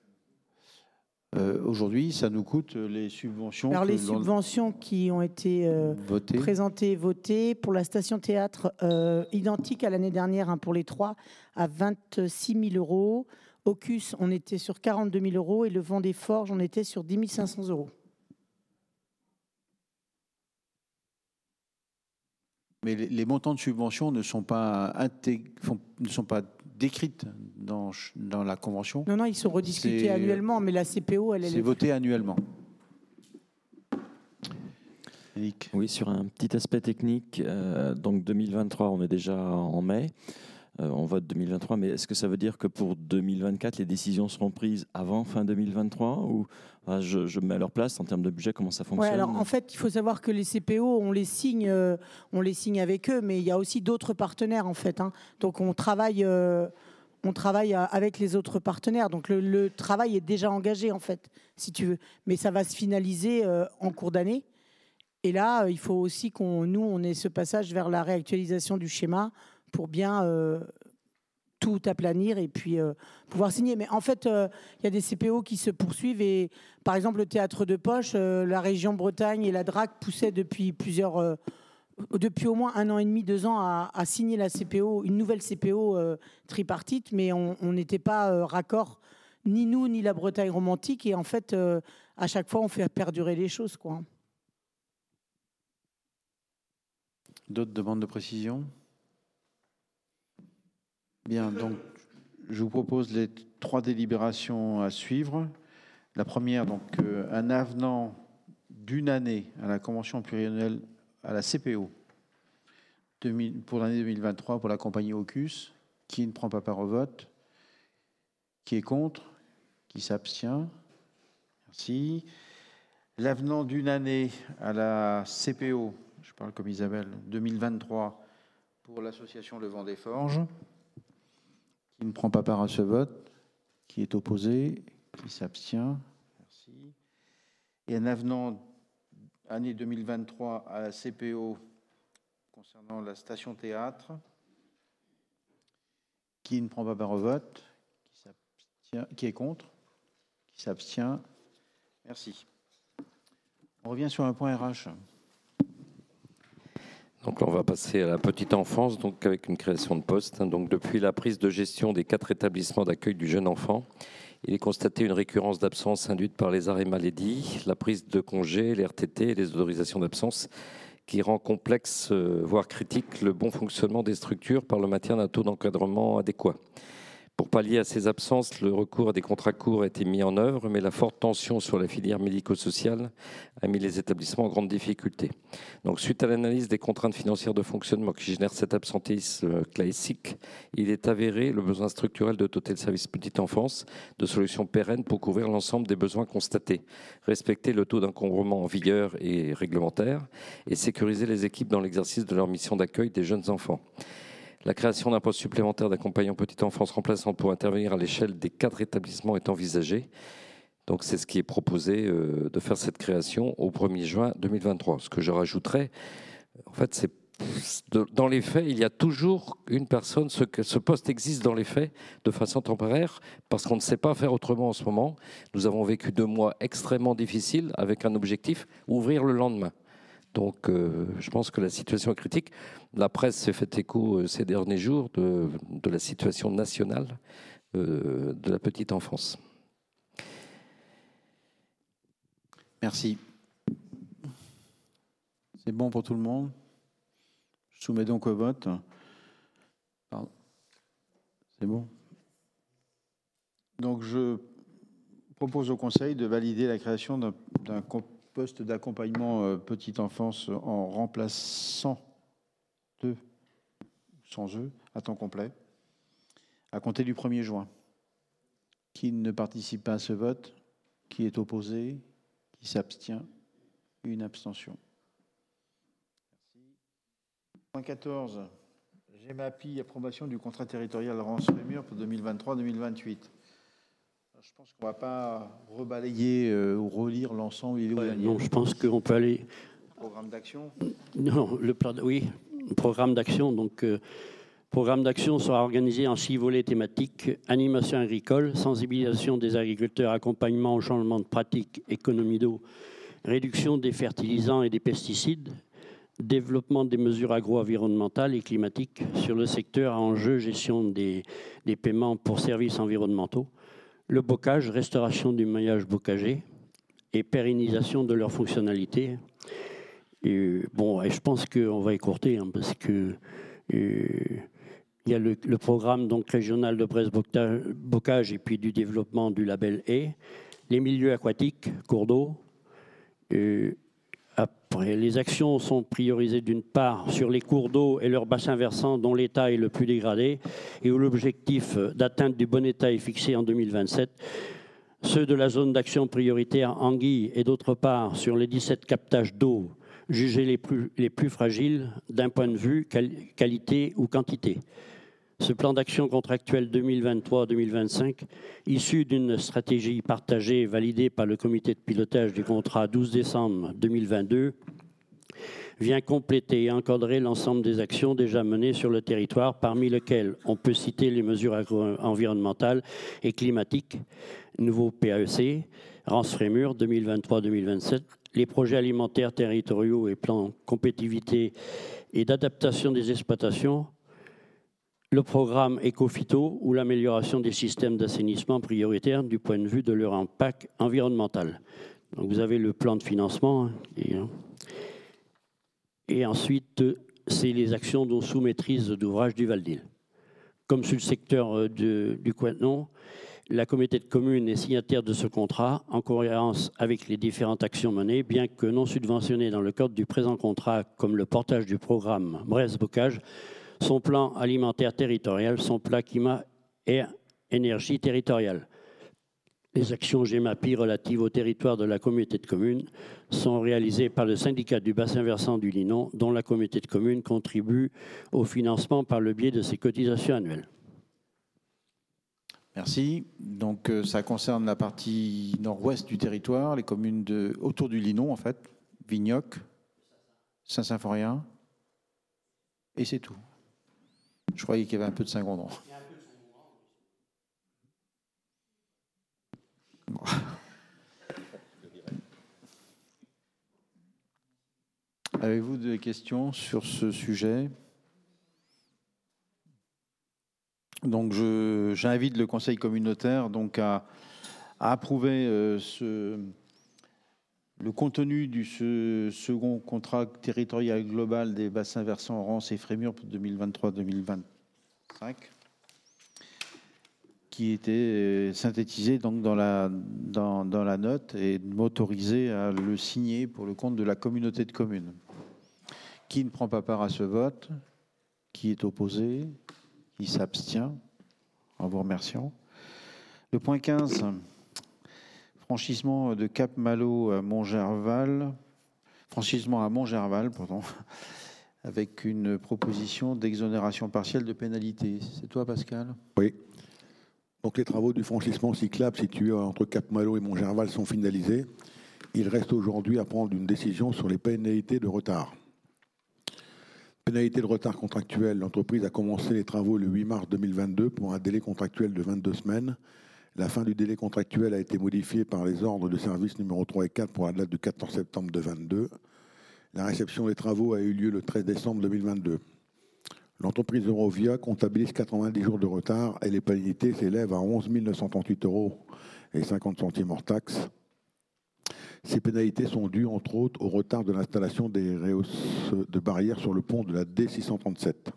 Euh, Aujourd'hui, ça nous coûte les subventions. Alors, les subventions qui ont été euh, votées. présentées, votées pour la station théâtre, euh, identique à l'année dernière, hein, pour les trois, à vingt-six mille euros. Ocus, on était sur quarante-deux mille euros et le Vent des Forges, on était sur dix mille cinq cents euros. Mais les, les montants de subventions ne sont pas, intég... ne sont pas décrites dans, dans la convention. Non, non, ils sont rediscutés annuellement, mais la C P O, elle est... C'est voté annuellement. Eric. Oui, sur un petit aspect technique, euh, donc deux mille vingt-trois, on est déjà en mai, euh, on vote deux mille vingt-trois, mais est-ce que ça veut dire que pour deux mille vingt-quatre, les décisions seront prises avant fin deux mille vingt-trois ou enfin, je, je me mets à leur place en termes de budget, comment ça fonctionne? Ouais, alors en fait, il faut savoir que les C P O, on les signe, euh, on les signe avec eux, mais il y a aussi d'autres partenaires en fait. Hein. Donc on travaille, euh, on travaille avec les autres partenaires. Donc le, le travail est déjà engagé en fait, si tu veux. Mais ça va se finaliser euh, en cours d'année. Et là, euh, il faut aussi qu'on, nous, on ait ce passage vers la réactualisation du schéma pour bien euh, tout aplanir et puis euh, pouvoir signer. Mais en fait, il euh, y a des C P O qui se poursuivent. Et par exemple, le théâtre de poche, euh, la région Bretagne et la D R A C poussaient depuis plusieurs, euh, depuis au moins un an et demi, deux ans à, à signer la C P O, une nouvelle C P O euh, tripartite, mais on n'était pas euh, raccord, ni nous ni la Bretagne romantique. Et en fait, euh, à chaque fois, on fait perdurer les choses, quoi. D'autres demandes de précision? Bien, donc je vous propose les trois délibérations à suivre. La première, donc euh, un avenant d'une année à la convention pluriannuelle à la C P O pour l'année deux mille vingt-trois pour la compagnie AUKUS. Qui ne prend pas part au vote? Qui est contre? Qui s'abstient? Merci. L'avenant d'une année à la C P O, je parle comme Isabelle, deux mille vingt-trois pour l'association Le Vent des Forges. Qui ne prend pas part à ce vote? Qui est opposé? Qui s'abstient? Merci. Et un avenant année deux mille vingt-trois à la C P O concernant la station théâtre. Qui ne prend pas part au vote? Qui s'abstient? Qui est contre? Qui s'abstient? Merci. On revient sur un point R H. Donc on va passer à la petite enfance, donc avec une création de poste. Donc depuis la prise de gestion des quatre établissements d'accueil du jeune enfant, il est constaté une récurrence d'absence induite par les arrêts maladie, la prise de congés, les R T T et les autorisations d'absence, qui rend complexe, voire critique, le bon fonctionnement des structures par le maintien d'un taux d'encadrement adéquat. Pour pallier à ces absences, le recours à des contrats courts a été mis en œuvre, mais la forte tension sur la filière médico-sociale a mis les établissements en grande difficulté. Donc, suite à l'analyse des contraintes financières de fonctionnement qui génèrent cet absentéisme classique, il est avéré le besoin structurel de doter le service petite enfance de solutions pérennes pour couvrir l'ensemble des besoins constatés, respecter le taux d'encombrement en vigueur et réglementaire et sécuriser les équipes dans l'exercice de leur mission d'accueil des jeunes enfants. La création d'un poste supplémentaire d'accompagnant petite enfance remplaçant pour intervenir à l'échelle des quatre établissements est envisagée. Donc c'est ce qui est proposé euh, de faire cette création au premier juin deux mille vingt-trois. Ce que je rajouterais, en fait, c'est dans les faits, il y a toujours une personne, ce, ce poste existe dans les faits de façon temporaire parce qu'on ne sait pas faire autrement en ce moment. Nous avons vécu deux mois extrêmement difficiles avec un objectif, ouvrir le lendemain. Donc, euh, je pense que la situation est critique. La presse s'est fait écho euh, ces derniers jours de, de la situation nationale euh, de la petite enfance. Merci. C'est bon pour tout le monde? Je soumets donc au vote. Pardon. C'est bon? Donc, je propose au Conseil de valider la création d'un, d'un poste d'accompagnement euh, petite enfance en remplaçant deux, sans eux, à temps complet, à compter du premier juin. Qui ne participe pas à ce vote? Qui est opposé? Qui s'abstient? Une abstention. Merci. Point quatorze. GEMAPI, approbation du contrat territorial Rance-Rémur pour deux mille vingt-trois deux mille vingt-huit. Je pense qu'on ne va pas rebalayer euh, ou relire l'ensemble. Il est où, ouais, non, je pense qu'on peut aller. Programme d'action. Non, le plan. Oui, programme d'action. Donc, euh, programme d'action sera organisé en six volets thématiques: animation agricole, sensibilisation des agriculteurs, accompagnement au changement de pratique, économie d'eau, réduction des fertilisants et des pesticides, développement des mesures agro-environnementales et climatiques sur le secteur à enjeu, gestion des, des paiements pour services environnementaux, le bocage, restauration du maillage bocager et pérennisation de leurs fonctionnalités. Et bon, et je pense qu'on va écourter hein, parce que euh, il y a le, le programme donc régional de Bresse-Bocage et puis du développement du label haie, les milieux aquatiques, cours d'eau. Euh, après, les actions sont priorisées d'une part sur les cours d'eau et leurs bassins versants dont l'état est le plus dégradé et où l'objectif d'atteinte du bon état est fixé en deux mille vingt-sept. Ceux de la zone d'action prioritaire Anguille et d'autre part sur les dix-sept captages d'eau jugés les plus, les plus fragiles d'un point de vue quali- qualité ou quantité. Ce plan d'action contractuel deux mille vingt-trois deux mille vingt-cinq, issu d'une stratégie partagée validée par le comité de pilotage du contrat douze décembre deux mille vingt-deux, vient compléter et encadrer l'ensemble des actions déjà menées sur le territoire, parmi lesquelles on peut citer les mesures agro-environnementales et climatiques, nouveau P A E C, Rance-Rémur deux mille vingt-trois deux mille vingt-sept, les projets alimentaires territoriaux et plans compétitivité et d'adaptation des exploitations, le programme Éco-Phyto ou l'amélioration des systèmes d'assainissement prioritaires du point de vue de leur impact environnemental. Donc vous avez le plan de financement. Et, et ensuite, c'est les actions dont sous maîtrise d'ouvrage du Val-d'Île. comme sur le secteur de, du Couesnon, la communauté de communes est signataire de ce contrat en cohérence avec les différentes actions menées, bien que non subventionnées dans le cadre du présent contrat, comme le portage du programme Bresse-Bocage, son plan alimentaire territorial, son plan climat et énergie territoriale. Les actions GEMAPI relatives au territoire de la communauté de communes sont réalisées par le syndicat du bassin versant du Linon, dont la communauté de communes contribue au financement par le biais de ses cotisations annuelles. Merci. Donc euh, ça concerne la partie nord-ouest du territoire, les communes de, autour du Linon, en fait, Vignoc, Saint-Symphorien, et c'est tout. Je croyais qu'il y avait un peu de Saint-Gondran. Bon. Avez-vous des questions sur ce sujet ? Donc, je, j'invite le Conseil communautaire donc à, à approuver euh, ce, le contenu du ce, second contrat territorial global des bassins versants Rance et Frémur pour deux mille vingt-trois deux mille vingt-cinq, qui était synthétisé donc dans la, dans, dans la note et m'autoriser à le signer pour le compte de la communauté de communes. Qui ne prend pas part à ce vote ? Qui est opposé ? Qui s'abstient? En vous remerciant. Le point quinze, franchissement de Cap Malo à Montgerval, franchissement à Montgerval, pardon, avec une proposition d'exonération partielle de pénalité. C'est toi, Pascal? Oui. Donc les travaux du franchissement cyclable situé entre Cap Malo et Montgerval sont finalisés. Il reste aujourd'hui à prendre une décision sur les pénalités de retard. Pénalité de retard contractuel, l'entreprise a commencé les travaux le huit mars deux mille vingt-deux pour un délai contractuel de vingt-deux semaines. La fin du délai contractuel a été modifiée par les ordres de service numéro trois et quatre pour la date du quatorze septembre deux mille vingt-deux. La réception des travaux a eu lieu le treize décembre deux mille vingt-deux. L'entreprise Eurovia comptabilise quatre-vingt-dix jours de retard et les pénalités s'élèvent à onze mille neuf cent trente-huit euros et cinquante centimes hors taxes. Ces pénalités sont dues, entre autres, au retard de l'installation des rehausses de barrières sur le pont de la D six cent trente-sept.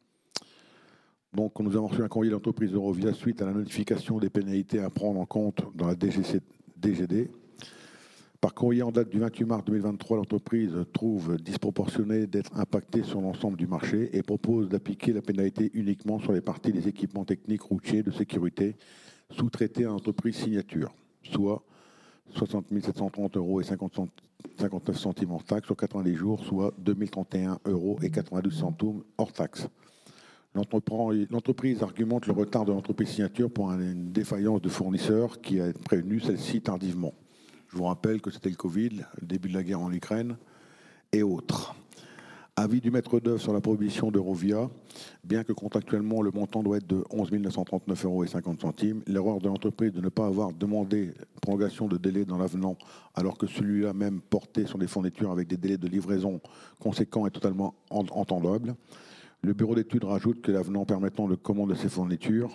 Donc, nous avons reçu un courrier de l'entreprise Eurovia suite à la notification des pénalités à prendre en compte dans la D G D. Par courrier en date du vingt-huit mars deux mille vingt-trois, l'entreprise trouve disproportionné d'être impactée sur l'ensemble du marché et propose d'appliquer la pénalité uniquement sur les parties des équipements techniques routiers de sécurité sous-traités à l'entreprise Signature, soit soixante mille sept cent trente euros et cinquante-neuf centimes hors taxes sur quatre-vingt-dix jours, soit deux mille trente et un euros et quatre-vingt-douze centimes hors taxes. L'entreprise argumente le retard de l'entreprise Signature pour une défaillance de fournisseur qui a prévenu celle-ci tardivement. Je vous rappelle que c'était le Covid, le début de la guerre en Ukraine et autres. Avis du maître d'œuvre sur la prohibition d'Eurovia. Bien que contractuellement le montant doit être de onze mille neuf cent trente-neuf euros et cinquante centimes, l'erreur de l'entreprise de ne pas avoir demandé prolongation de délai dans l'avenant alors que celui-là même portait sur des fournitures avec des délais de livraison conséquents est totalement entendable. Le bureau d'études rajoute que l'avenant permettant de commande de ces fournitures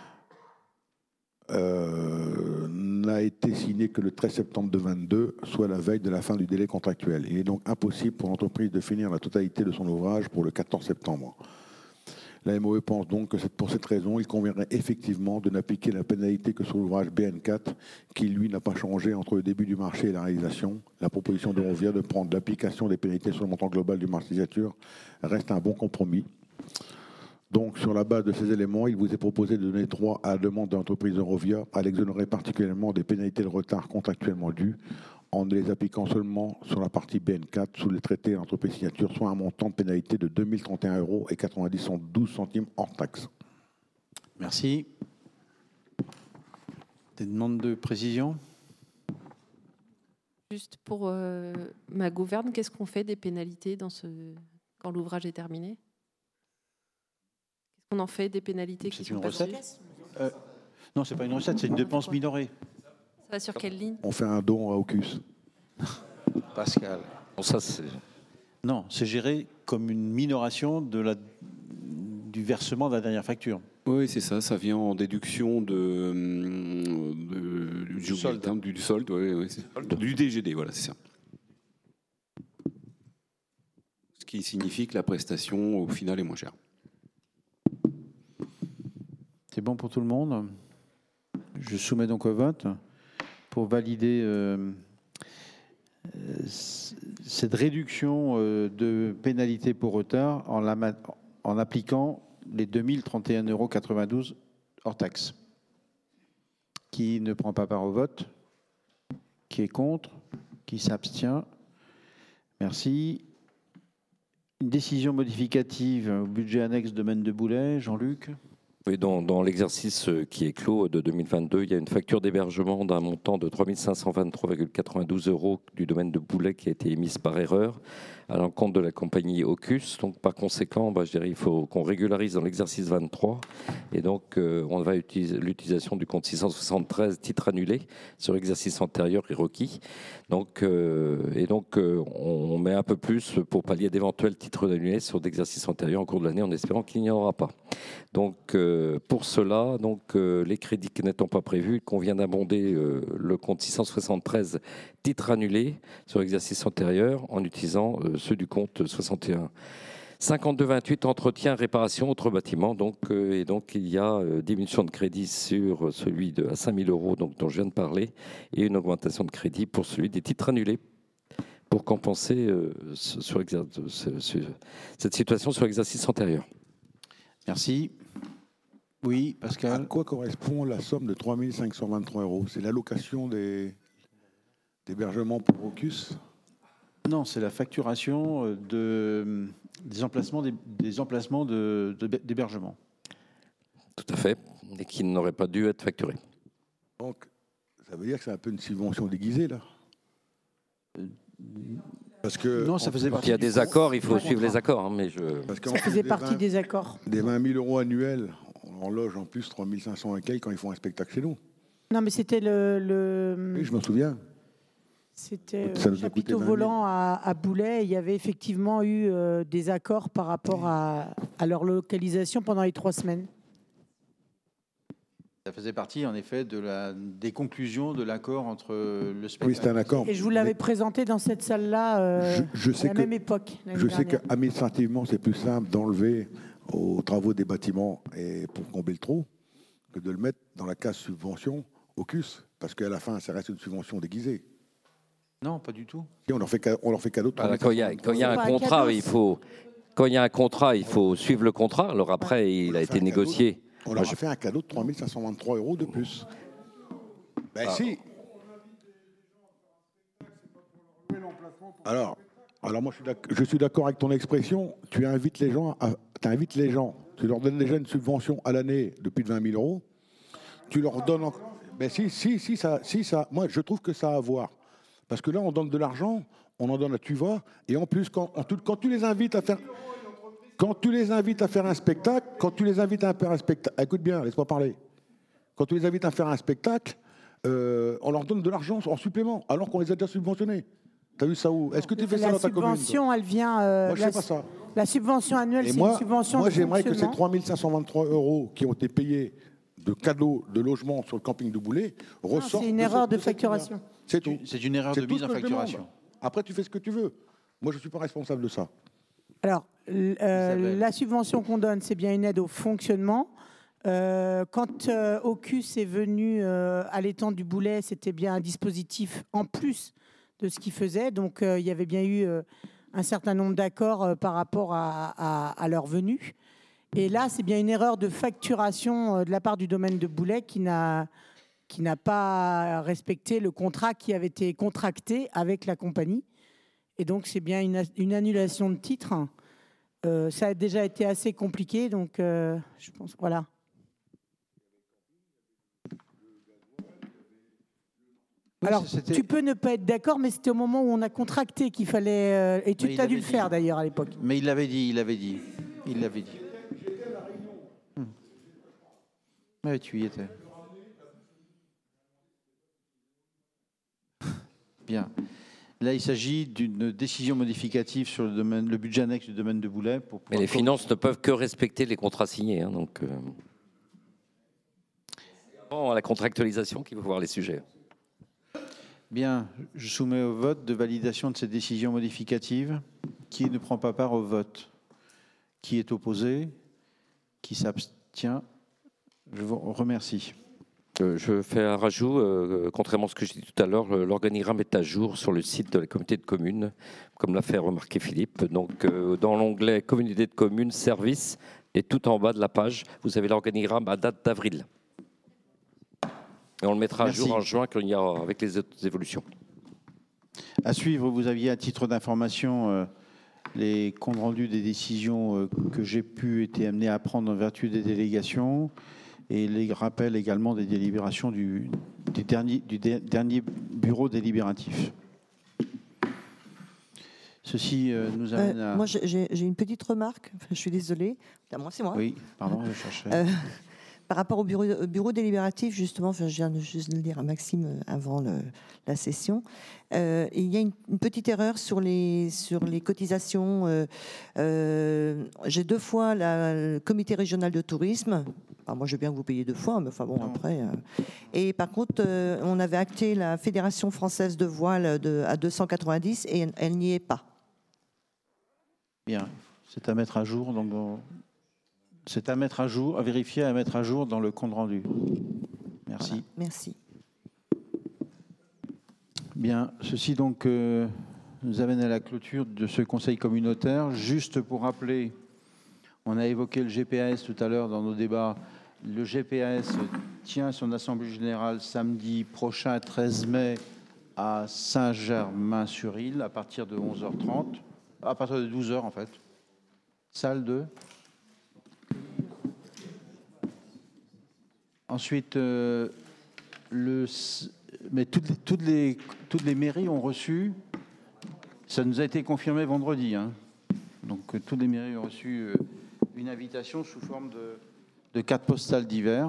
Euh, n'a été signé que le treize septembre deux mille vingt-deux, soit la veille de la fin du délai contractuel. Il est donc impossible pour l'entreprise de finir la totalité de son ouvrage pour le quatorze septembre. La M O E pense donc que pour cette raison, il conviendrait effectivement de n'appliquer la pénalité que sur l'ouvrage B N quatre, qui lui n'a pas changé entre le début du marché et la réalisation. La proposition d'Eurovia de prendre l'application des pénalités sur le montant global du marché signature reste un bon compromis. Donc, sur la base de ces éléments, il vous est proposé de donner droit à la demande de l'entreprise Eurovia à l'exonérer particulièrement des pénalités de retard contractuellement dues en ne les appliquant seulement sur la partie B N quatre sous les traités de l'entreprise signature, soit un montant de pénalité de deux mille trente et un euros et quatre-vingt-douze centimes hors taxe. Merci. Des demandes de précision? Juste pour euh, ma gouverne, qu'est-ce qu'on fait des pénalités dans ce... quand l'ouvrage est terminé? On en fait des pénalités qui C'est une sont recette euh, Non, c'est pas une recette, c'est une dépense minorée. Ça va sur quelle ligne? On fait un don à Ocus. Pascal. Bon, ça, c'est... Non, c'est géré comme une minoration de la, du versement de la dernière facture. Oui, c'est ça. Ça vient en déduction de, de du, du solde. Terme, du, du solde, oui, oui, c'est, du D G D, voilà, c'est ça. Ce qui signifie que la prestation, au final, est moins chère. bon pour tout le monde. Je soumets donc au vote pour valider euh, cette réduction euh, de pénalité pour retard en, la, en appliquant les deux mille trente et un euros quatre-vingt-douze hors taxe. Qui ne prend pas part au vote? Qui est contre? Qui s'abstient? Merci. Une décision modificative au budget annexe domaine de Boulay. Jean-Luc? Oui, dans, dans l'exercice qui est clos de deux mille vingt-deux, il y a une facture d'hébergement d'un montant de trois mille cinq cent vingt-trois virgule quatre-vingt-douze euros du domaine de Boulay qui a été émise par erreur à l'encontre de la compagnie Ocus. Donc, par conséquent, bah, je dirais il faut qu'on régularise dans l'exercice vingt-trois. Et donc, euh, on va utiliser l'utilisation du compte six cent soixante-treize, titre annulé, sur l'exercice antérieur et requis. Donc, euh, et donc, euh, on met un peu plus pour pallier d'éventuels titres annulés sur d'exercices antérieurs en cours de l'année, en espérant qu'il n'y en aura pas. Donc, euh, pour cela, donc, euh, les crédits n'étant pas prévus, il convient d'abonder euh, le compte six cent soixante-treize, titre annulé, sur l'exercice antérieur, en utilisant euh, ceux du compte soixante et un. cinquante-deux vingt-huit, entretien, réparation, autres bâtiments. Donc, euh, et donc, il y a euh, diminution de crédit sur celui de à cinq mille euros donc, dont je viens de parler et une augmentation de crédit pour celui des titres annulés pour compenser euh, sur, sur, sur, cette situation sur l'exercice antérieur. Merci. Oui, Pascal. À quoi correspond la somme de trois mille cinq cent vingt-trois euros? C'est l'allocation des d'hébergement pour Ocus? Non, c'est la facturation de, des emplacements des, des emplacements de, de, d'hébergement. Tout à fait, et qui n'auraient pas dû être facturés. Donc, ça veut dire que c'est un peu une subvention déguisée, là? Parce que non, ça faisait quand il y a des accords, il faut suivre les accords. Hein, mais je... Parce ça faisait partie vingt, des accords. Des vingt mille euros annuels, on loge en plus trois mille cinq cents et quelques quand ils font un spectacle chez nous. Non, mais c'était le... le... Oui, je m'en souviens. C'était le chapiteau volant à, à Boulay. Il y avait effectivement eu euh, des accords par rapport à, à leur localisation pendant les trois semaines. Ça faisait partie, en effet, de la, des conclusions de l'accord entre le spectacle. Oui, c'est un accord. Et je vous l'avais mais... présenté dans cette salle-là euh, je, je sais à la que, même époque. Je sais qu'administrativement, c'est plus simple d'enlever aux travaux des bâtiments et pour combler le trou que de le mettre dans la case subvention au C U S, parce qu'à la fin, ça reste une subvention déguisée. Non, pas du tout. Et on leur fait, on leur fait cadeau. De voilà, quand il y a, quand il y a un contrat, il faut, quand il y a un contrat, il faut suivre le contrat. Alors après, ouais, il a été négocié. On leur a fait un cadeau de trois mille cinq cent vingt-trois euros de plus. Ben ah. si. Alors, alors moi je suis d'accord avec ton expression. Tu invites les gens, à, tu invites les gens, tu leur donnes déjà une subvention à l'année de plus de vingt mille euros. Tu leur donnes. En... Ben si, si, si ça, si ça. Moi, je trouve que ça a à voir. Parce que là, on donne de l'argent, on en donne à tu vas, et en plus, quand, quand tu les invites à faire, quand tu les invites à faire un spectacle, quand tu les invites à faire un spectacle, écoute bien, laisse-moi parler. Quand tu les invites à faire un spectacle, euh, on leur donne de l'argent en supplément, alors qu'on les a déjà subventionnés. T'as vu ça où? Est-ce que tu fais ça dans ta commune? La subvention, elle vient. Euh, moi, je la, sais pas ça. La subvention annuelle, c'est une subvention. Moi, j'aimerais que ces trois mille cinq cent vingt-trois euros qui ont été payés de cadeaux de logement sur le camping de Boulay ressortent. C'est une de erreur ce, de, de facturation. C'est tout. C'est une erreur de mise en facturation. Après, tu fais ce que tu veux. Moi, je ne suis pas responsable de ça. Alors, euh, la subvention qu'on donne, c'est bien une aide au fonctionnement. Euh, quand euh, Ocus est venu euh, à l'étang du Boulay, c'était bien un dispositif en plus de ce qu'ils faisaient. Donc, euh, il y avait bien eu euh, un certain nombre d'accords euh, par rapport à, à, à leur venue. Et là, c'est bien une erreur de facturation euh, de la part du domaine de Boulay qui n'a qui n'a pas respecté le contrat qui avait été contracté avec la compagnie. Et donc, c'est bien une, une annulation de titre. Euh, ça a déjà été assez compliqué, donc euh, je pense, voilà. Oui, alors, tu peux ne pas être d'accord, mais c'était au moment où on a contracté qu'il fallait... Euh, et tu as dû le dit. faire, d'ailleurs, à l'époque. Mais il l'avait dit, il l'avait dit. Il l'avait dit. Hum. Oui, tu y étais. Bien. Là, il s'agit d'une décision modificative sur le, domaine, le budget annexe du domaine de Boulay. Pour Mais les finances ne peuvent que respecter les contrats signés. Hein, donc, euh... bon, à la contractualisation qu'il faut voir les sujets. Bien, je soumets au vote de validation de cette décision modificative. Qui ne prend pas part au vote? Qui est opposé? Qui s'abstient? Je vous remercie. Euh, je fais un rajout, euh, contrairement à ce que j'ai dit tout à l'heure, l'organigramme est à jour sur le site de la communauté de communes, comme l'a fait remarquer Philippe. Donc, euh, dans l'onglet communauté de communes, services, et tout en bas de la page, vous avez l'organigramme à date d'avril. Et on le mettra Merci. à jour en juin quand il y a, avec les autres évolutions. À suivre, vous aviez à titre d'information euh, les comptes rendus des décisions euh, que j'ai pu été amené à prendre en vertu des délégations et les rappels également des délibérations du, du, dernier, du dé, dernier bureau délibératif. Ceci euh, nous amène euh, à... Moi, j'ai une petite remarque. Enfin, je suis désolée. Moi, c'est moi. Oui, pardon, je cherchais. Euh, par rapport au bureau, au bureau délibératif, justement, enfin, je viens de juste de le dire à Maxime avant le, la session, euh, il y a une, une petite erreur sur les, sur les cotisations. Euh, euh, j'ai deux fois la, le comité régional de tourisme. Alors moi, je veux bien que vous payiez deux fois, mais enfin bon, non. après. Euh, et par contre, euh, on avait acté la Fédération française de voile de, à deux cent quatre-vingt-dix et elle n'y est pas. Bien, c'est à mettre à jour. Donc, on... c'est à mettre à jour, à vérifier, à mettre à jour dans le compte rendu. Merci. Voilà, merci. Bien, ceci donc euh, nous amène à la clôture de ce conseil communautaire. Juste pour rappeler, on a évoqué le G P A S tout à l'heure dans nos débats. Le G P A S tient son assemblée générale samedi prochain, treize mai, à Saint-Germain-sur-Île, à partir de onze heures trente, à partir de douze heures en fait. Salle deux. Ensuite, euh, le, mais toutes les, toutes, les, toutes les mairies ont reçu, ça nous a été confirmé vendredi, hein. Donc euh, toutes les mairies ont reçu euh, une invitation sous forme de, de carte postale d'hiver.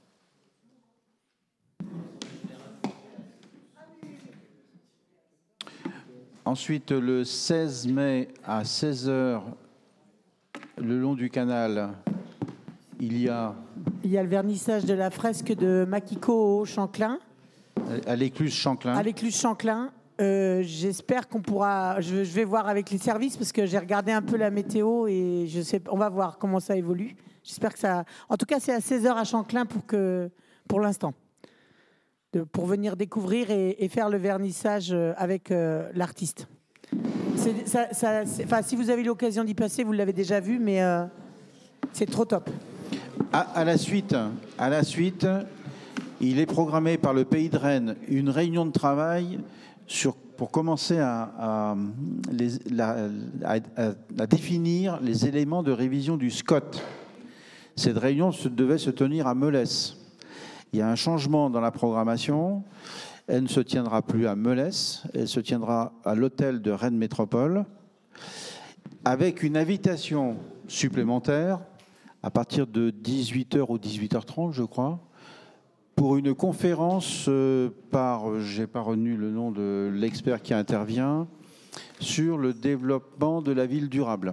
Ensuite, le seize mai à seize heures, le long du canal, il y a... Il y a le vernissage de la fresque de Makiko au Chanclin. À l'écluse Chanclin. À l'écluse Chanclin. Euh, J'espère qu'on pourra... Je, je vais voir avec les services parce que j'ai regardé un peu la météo et je sais, on va voir comment ça évolue. J'espère que ça... En tout cas, c'est à seize heures à Chanclin pour, que, pour l'instant. De, pour venir découvrir et, et faire le vernissage avec euh, l'artiste. Ça, ça, enfin, si vous avez l'occasion d'y passer, vous l'avez déjà vu, mais euh, c'est trop top. À, à, la suite, à la suite, il est programmé par le Pays de Rennes une réunion de travail sur, pour commencer à, à, les, la, à, à, à définir les éléments de révision du S C O T. Cette réunion se, devait se tenir à Melesse. Il y a un changement dans la programmation. Elle ne se tiendra plus à Melesse, elle se tiendra à l'hôtel de Rennes Métropole, avec une invitation supplémentaire à partir de dix-huit heures ou dix-huit heures trente, je crois, pour une conférence euh, par, j'ai pas retenu le nom de l'expert qui intervient, sur le développement de la ville durable.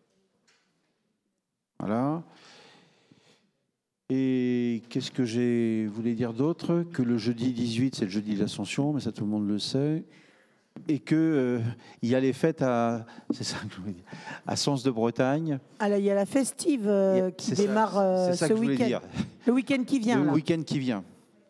Voilà. Et qu'est-ce que j'ai voulu dire d'autre? Que le jeudi dix-huit, c'est le jeudi de l'Ascension, mais ça tout le monde le sait. Et qu'il euh, y a les fêtes à, c'est ça que je voulais dire, à Sens de Bretagne. Ah là, il y a la festive euh, a, qui démarre euh, ce week-end. Le week-end qui vient. Le week-end qui vient.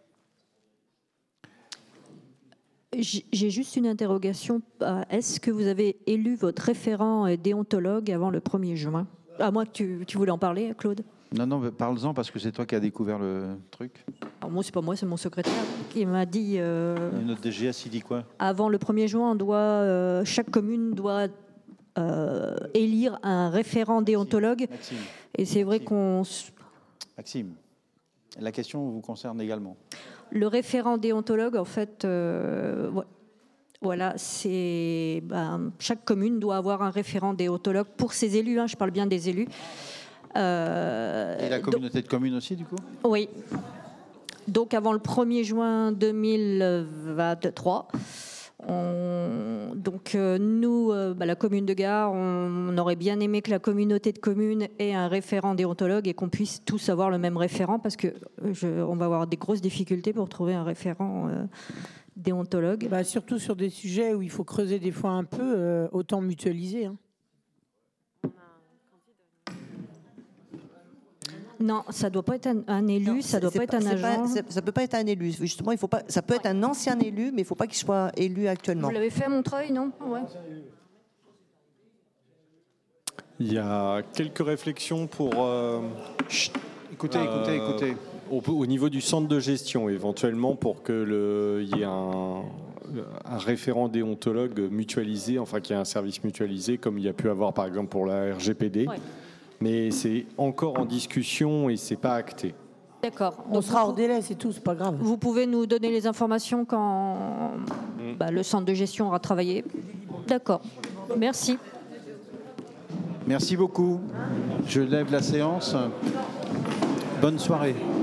J'ai juste une interrogation. Est-ce que vous avez élu votre référent déontologue avant le premier juin? À moins que tu, tu voulais en parler, Claude. Non, non, parle-en parce que c'est toi qui as découvert le truc. Alors moi, c'est pas moi, c'est mon secrétaire qui m'a dit. Euh, Et notre D G S, il dit quoi? Avant le premier juin, on doit, euh, chaque commune doit euh, élire un référent déontologue. Maxime. Et c'est vrai qu'on. Maxime, la question vous concerne également. Le référent déontologue, en fait, euh, voilà, c'est ben, chaque commune doit avoir un référent déontologue pour ses élus. Hein, je parle bien des élus. Euh, Et la communauté donc, de communes aussi, du coup? Oui. Donc, avant le premier juin deux mille vingt-trois, on, donc, euh, nous, euh, bah, la commune de Gare, on, on aurait bien aimé que la communauté de communes ait un référent déontologue et qu'on puisse tous avoir le même référent parce qu'on va avoir des grosses difficultés pour trouver un référent euh, déontologue. Bah, surtout sur des sujets où il faut creuser des fois un peu, euh, autant mutualiser, hein. Non, ça ne doit pas être un, un élu, Non, ça ne doit c'est pas être un c'est agent. c'est- ça peut pas être un élu. Justement, il faut pas. Ça peut être un ancien élu, mais il faut pas qu'il soit élu actuellement. Vous l'avez fait à Montreuil, non? Ouais. Il y a quelques réflexions pour. euh, Chut, écoutez, écoutez, écoutez. Au, au niveau du centre de gestion, éventuellement, pour que le, il y ait un, un référent déontologue mutualisé, enfin qu'il y ait un service mutualisé, comme il y a pu avoir par exemple pour la R G P D. Ouais. Mais c'est encore en discussion et c'est pas acté. D'accord. On Donc, sera vous- hors délai, c'est tout, c'est pas grave. Vous pouvez nous donner les informations quand Mm. bah, le centre de gestion aura travaillé. D'accord. Merci. Merci beaucoup. Je lève la séance. Bonne soirée.